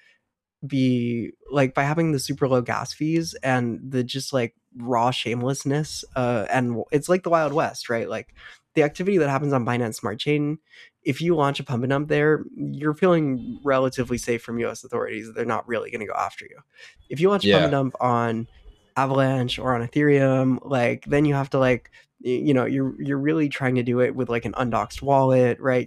be like, by having the super low gas fees and the just like raw shamelessness, and it's like the Wild West, right? Like the activity that happens on Binance Smart Chain, if you launch a pump and dump there, you're feeling relatively safe from US authorities. They're not really going to go after you. If you launch a pump and Yeah. dump on Avalanche or on Ethereum, like then you have to like you're really trying to do it with like an undoxed wallet, right?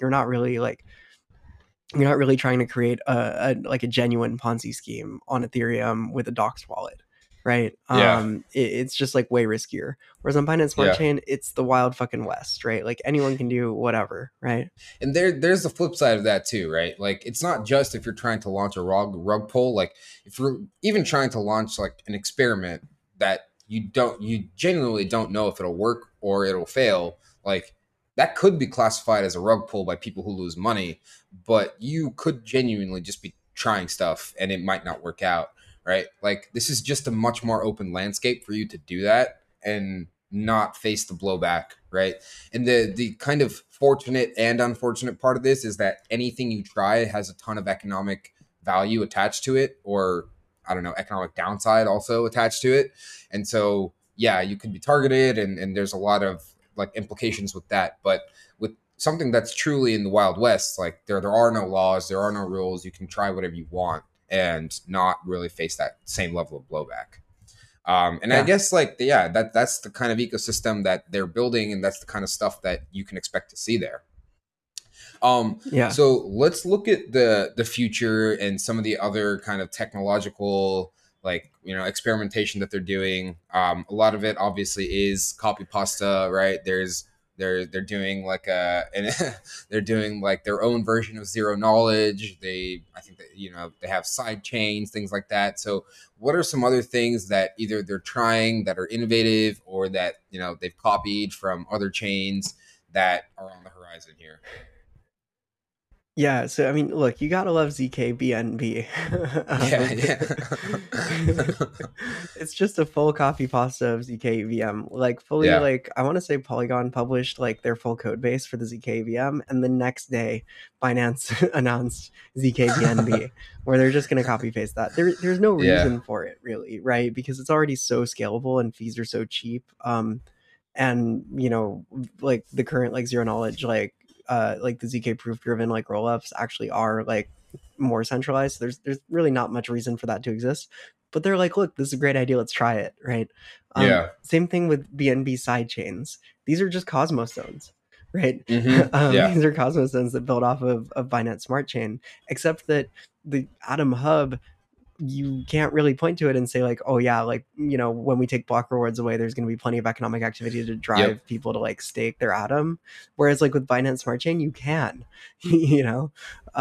You're not really trying to create a like a genuine Ponzi scheme on Ethereum with a doxed wallet, right? Yeah. It's just like way riskier. Whereas on Binance Smart Yeah. Chain, it's the wild fucking west, right? Like anyone can do whatever, right? And there's the flip side of that too, right? Like it's not just if you're trying to launch a rug pull, like if you're even trying to launch like an experiment that you genuinely don't know if it'll work or it'll fail, like that could be classified as a rug pull by people who lose money, but you could genuinely just be trying stuff and it might not work out, right? Like this is just a much more open landscape for you to do that and not face the blowback, right? And the kind of fortunate and unfortunate part of this is that anything you try has a ton of economic value attached to it, or I don't know, economic downside also attached to it. And so yeah, you can be targeted and there's a lot of like implications with that. But with something that's truly in the Wild West, like there are no laws, there are no rules, you can try whatever you want and not really face that same level of blowback. And I Yeah, guess like yeah, that's the kind of ecosystem that they're building, and that's the kind of stuff that you can expect to see there. yeah, So let's look at the future and some of the other kind of technological like experimentation that they're doing. A lot of it obviously is copy pasta, right? They're doing like they're doing like their own version of zero knowledge. I think that they have side chains, things like that. So what are some other things that either they're trying that are innovative or that they've copied from other chains that are on the horizon here? yeah. So I mean, look, you gotta love ZKBNB. Yeah, um, yeah. it's just a full copy pasta of ZKVM. Like fully, Yeah. like I want to say Polygon published like their full code base for the ZKVM, and the next day Binance announced ZKBNB, where they're just gonna copy paste that. There's no Yeah. reason for it really, right? Because it's already so scalable and fees are so cheap. and you know, like the current like zero knowledge like the zk proof driven like rollups actually are like more centralized. There's really not much reason for that to exist, but they're like, look, this is a great idea, let's try it, right? Yeah. Same thing with BNB side chains. These are just Cosmos zones, right? Yeah. These are Cosmos zones that build off of Binance Smart Chain, except that the Atom Hub, you can't really point to it and say like, oh yeah, like, you know, when we take block rewards away, there's going to be plenty of economic activity to Yep. drive people to like stake their Atom. Whereas like with Binance Smart Chain, you can, you know,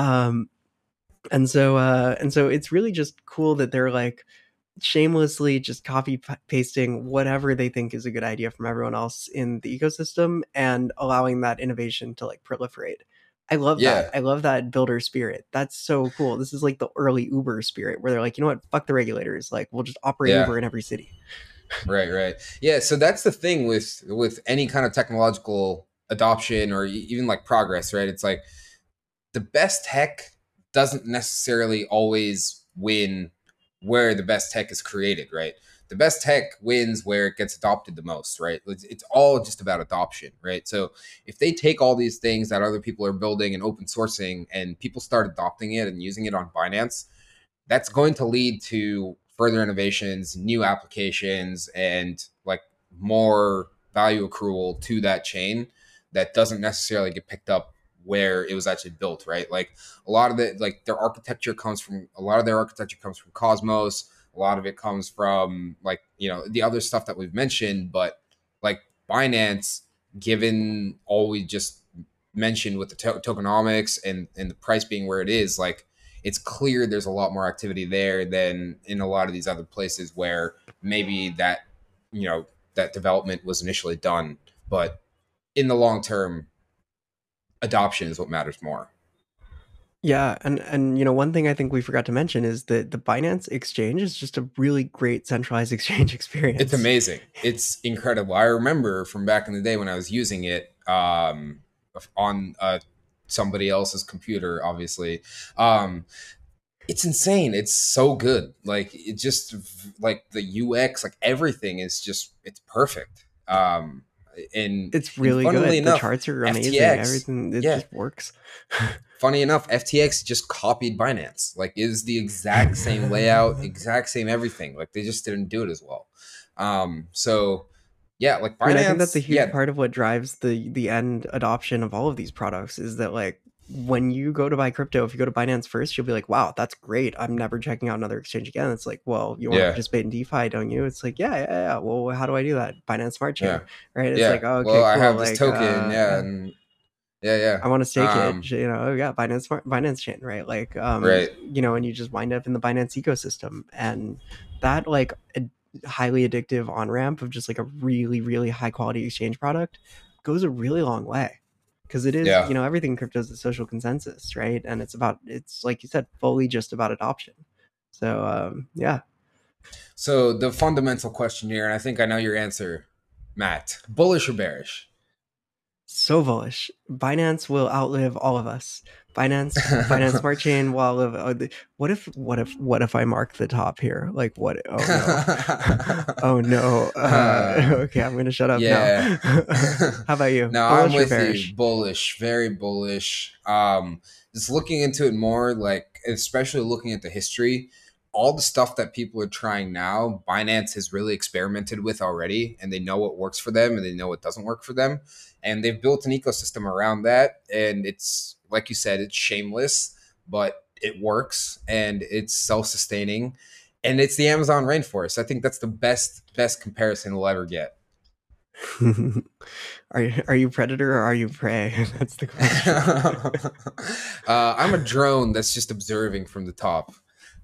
and so it's really just cool that they're like shamelessly just copy pasting whatever they think is a good idea from everyone else in the ecosystem and allowing that innovation to like proliferate. I love that. Yeah. I love that builder spirit. That's so cool. This is like the early Uber spirit where they're like, you know what, fuck the regulators, like we'll just operate Yeah. Uber in every city. Right. Yeah. So that's the thing with any kind of technological adoption or even like progress, right? It's like the best tech doesn't necessarily always win where the best tech is created, right? The best tech wins where it gets adopted the most, right? It's all just about adoption, right? So if they take all these things that other people are building and open sourcing and people start adopting it and using it on Binance, that's going to lead to further innovations, new applications, and like more value accrual to that chain that doesn't necessarily get picked up where it was actually built, right? Like a lot of their architecture comes from Cosmos. A lot of it comes from like, you know, the other stuff that we've mentioned, but like Binance, given all we just mentioned with the tokenomics and the price being where it is, like it's clear there's a lot more activity there than in a lot of these other places where maybe that, you know, that development was initially done, but in the long term, adoption is what matters more. Yeah, and you know, one thing I think we forgot to mention is that the Binance exchange is just a really great centralized exchange It's experience. amazing. It's incredible. I remember from back in the day when I was using it on somebody else's computer, obviously. It's insane. It's so good. Like it just like the UX, like everything is just it's perfect. And It's and really funnily good. The enough, charts are amazing. FTX, Everything, it yeah, just works. funny enough, FTX just copied Binance. Like is the exact same layout, exact same everything. Like they just didn't do it as well. So yeah, like I mean, I think that's a Binance, huge yeah, part of what drives the end adoption of all of these products is that like when you go to buy crypto, if you go to Binance first, you'll be like, wow, that's great. I'm never checking out another exchange again. It's like, well, you want to yeah, participate in DeFi, don't you? It's like, yeah. Well, how do I do that? Binance Smart yeah, Chain, right? It's yeah. like, oh, Well, okay, I cool. have this Like, token, yeah, yeah, and yeah. I want to stake it. You know, oh yeah, Binance Chain, right? Like, Right. you know, and you just wind up in the Binance ecosystem, and that like highly addictive on ramp of just like a really high quality exchange product goes a really long way because it is, Yeah. you know, everything crypto is a social consensus, right? And it's like you said, fully just about adoption. So yeah, So the fundamental question here, and I think I know your answer, Matt. Bullish or bearish? so bullish. Binance will outlive all of us. Binance Smart Chain will outlive. What if I mark the top here? Like what? Oh no, oh no. Okay, I'm gonna shut up now. Yeah. How about you? No, I'm Bullish or with you. bearish? Bullish, very bullish. Just looking into it more, like especially looking at the history, all the stuff that people are trying now, Binance has really experimented with already, and they know what works for them and they know what doesn't work for them. And they've built an ecosystem around that. And it's like you said, it's shameless, but it works and it's self-sustaining. And it's the Amazon rainforest. I think that's the best comparison we'll ever get. Are you predator or are you prey? That's the question. I'm a drone that's just observing from the top.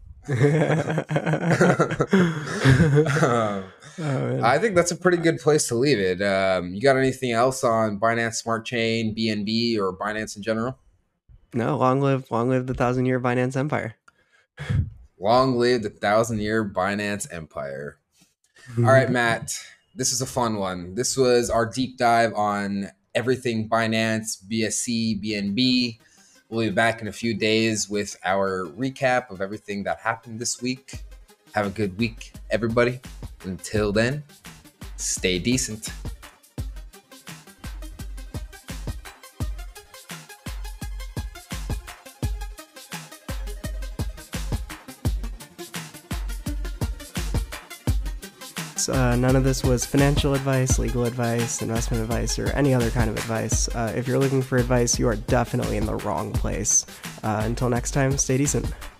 Oh, I think that's a pretty good place to leave it. You got anything else on Binance Smart Chain, BNB, or Binance in general? no, long live the 1,000 year Binance empire. Long live the 1,000-year Binance empire. All right, Matt, this is a fun one. This was our deep dive on everything Binance, BSC, BNB. We'll be back in a few days with our recap of everything that happened this week. Have a good week, everybody. Until then, stay decent. advice. None of this was financial advice, legal advice, investment advice, or any other kind of advice. If you're looking for advice, you are definitely in the wrong place. Until next time, stay decent.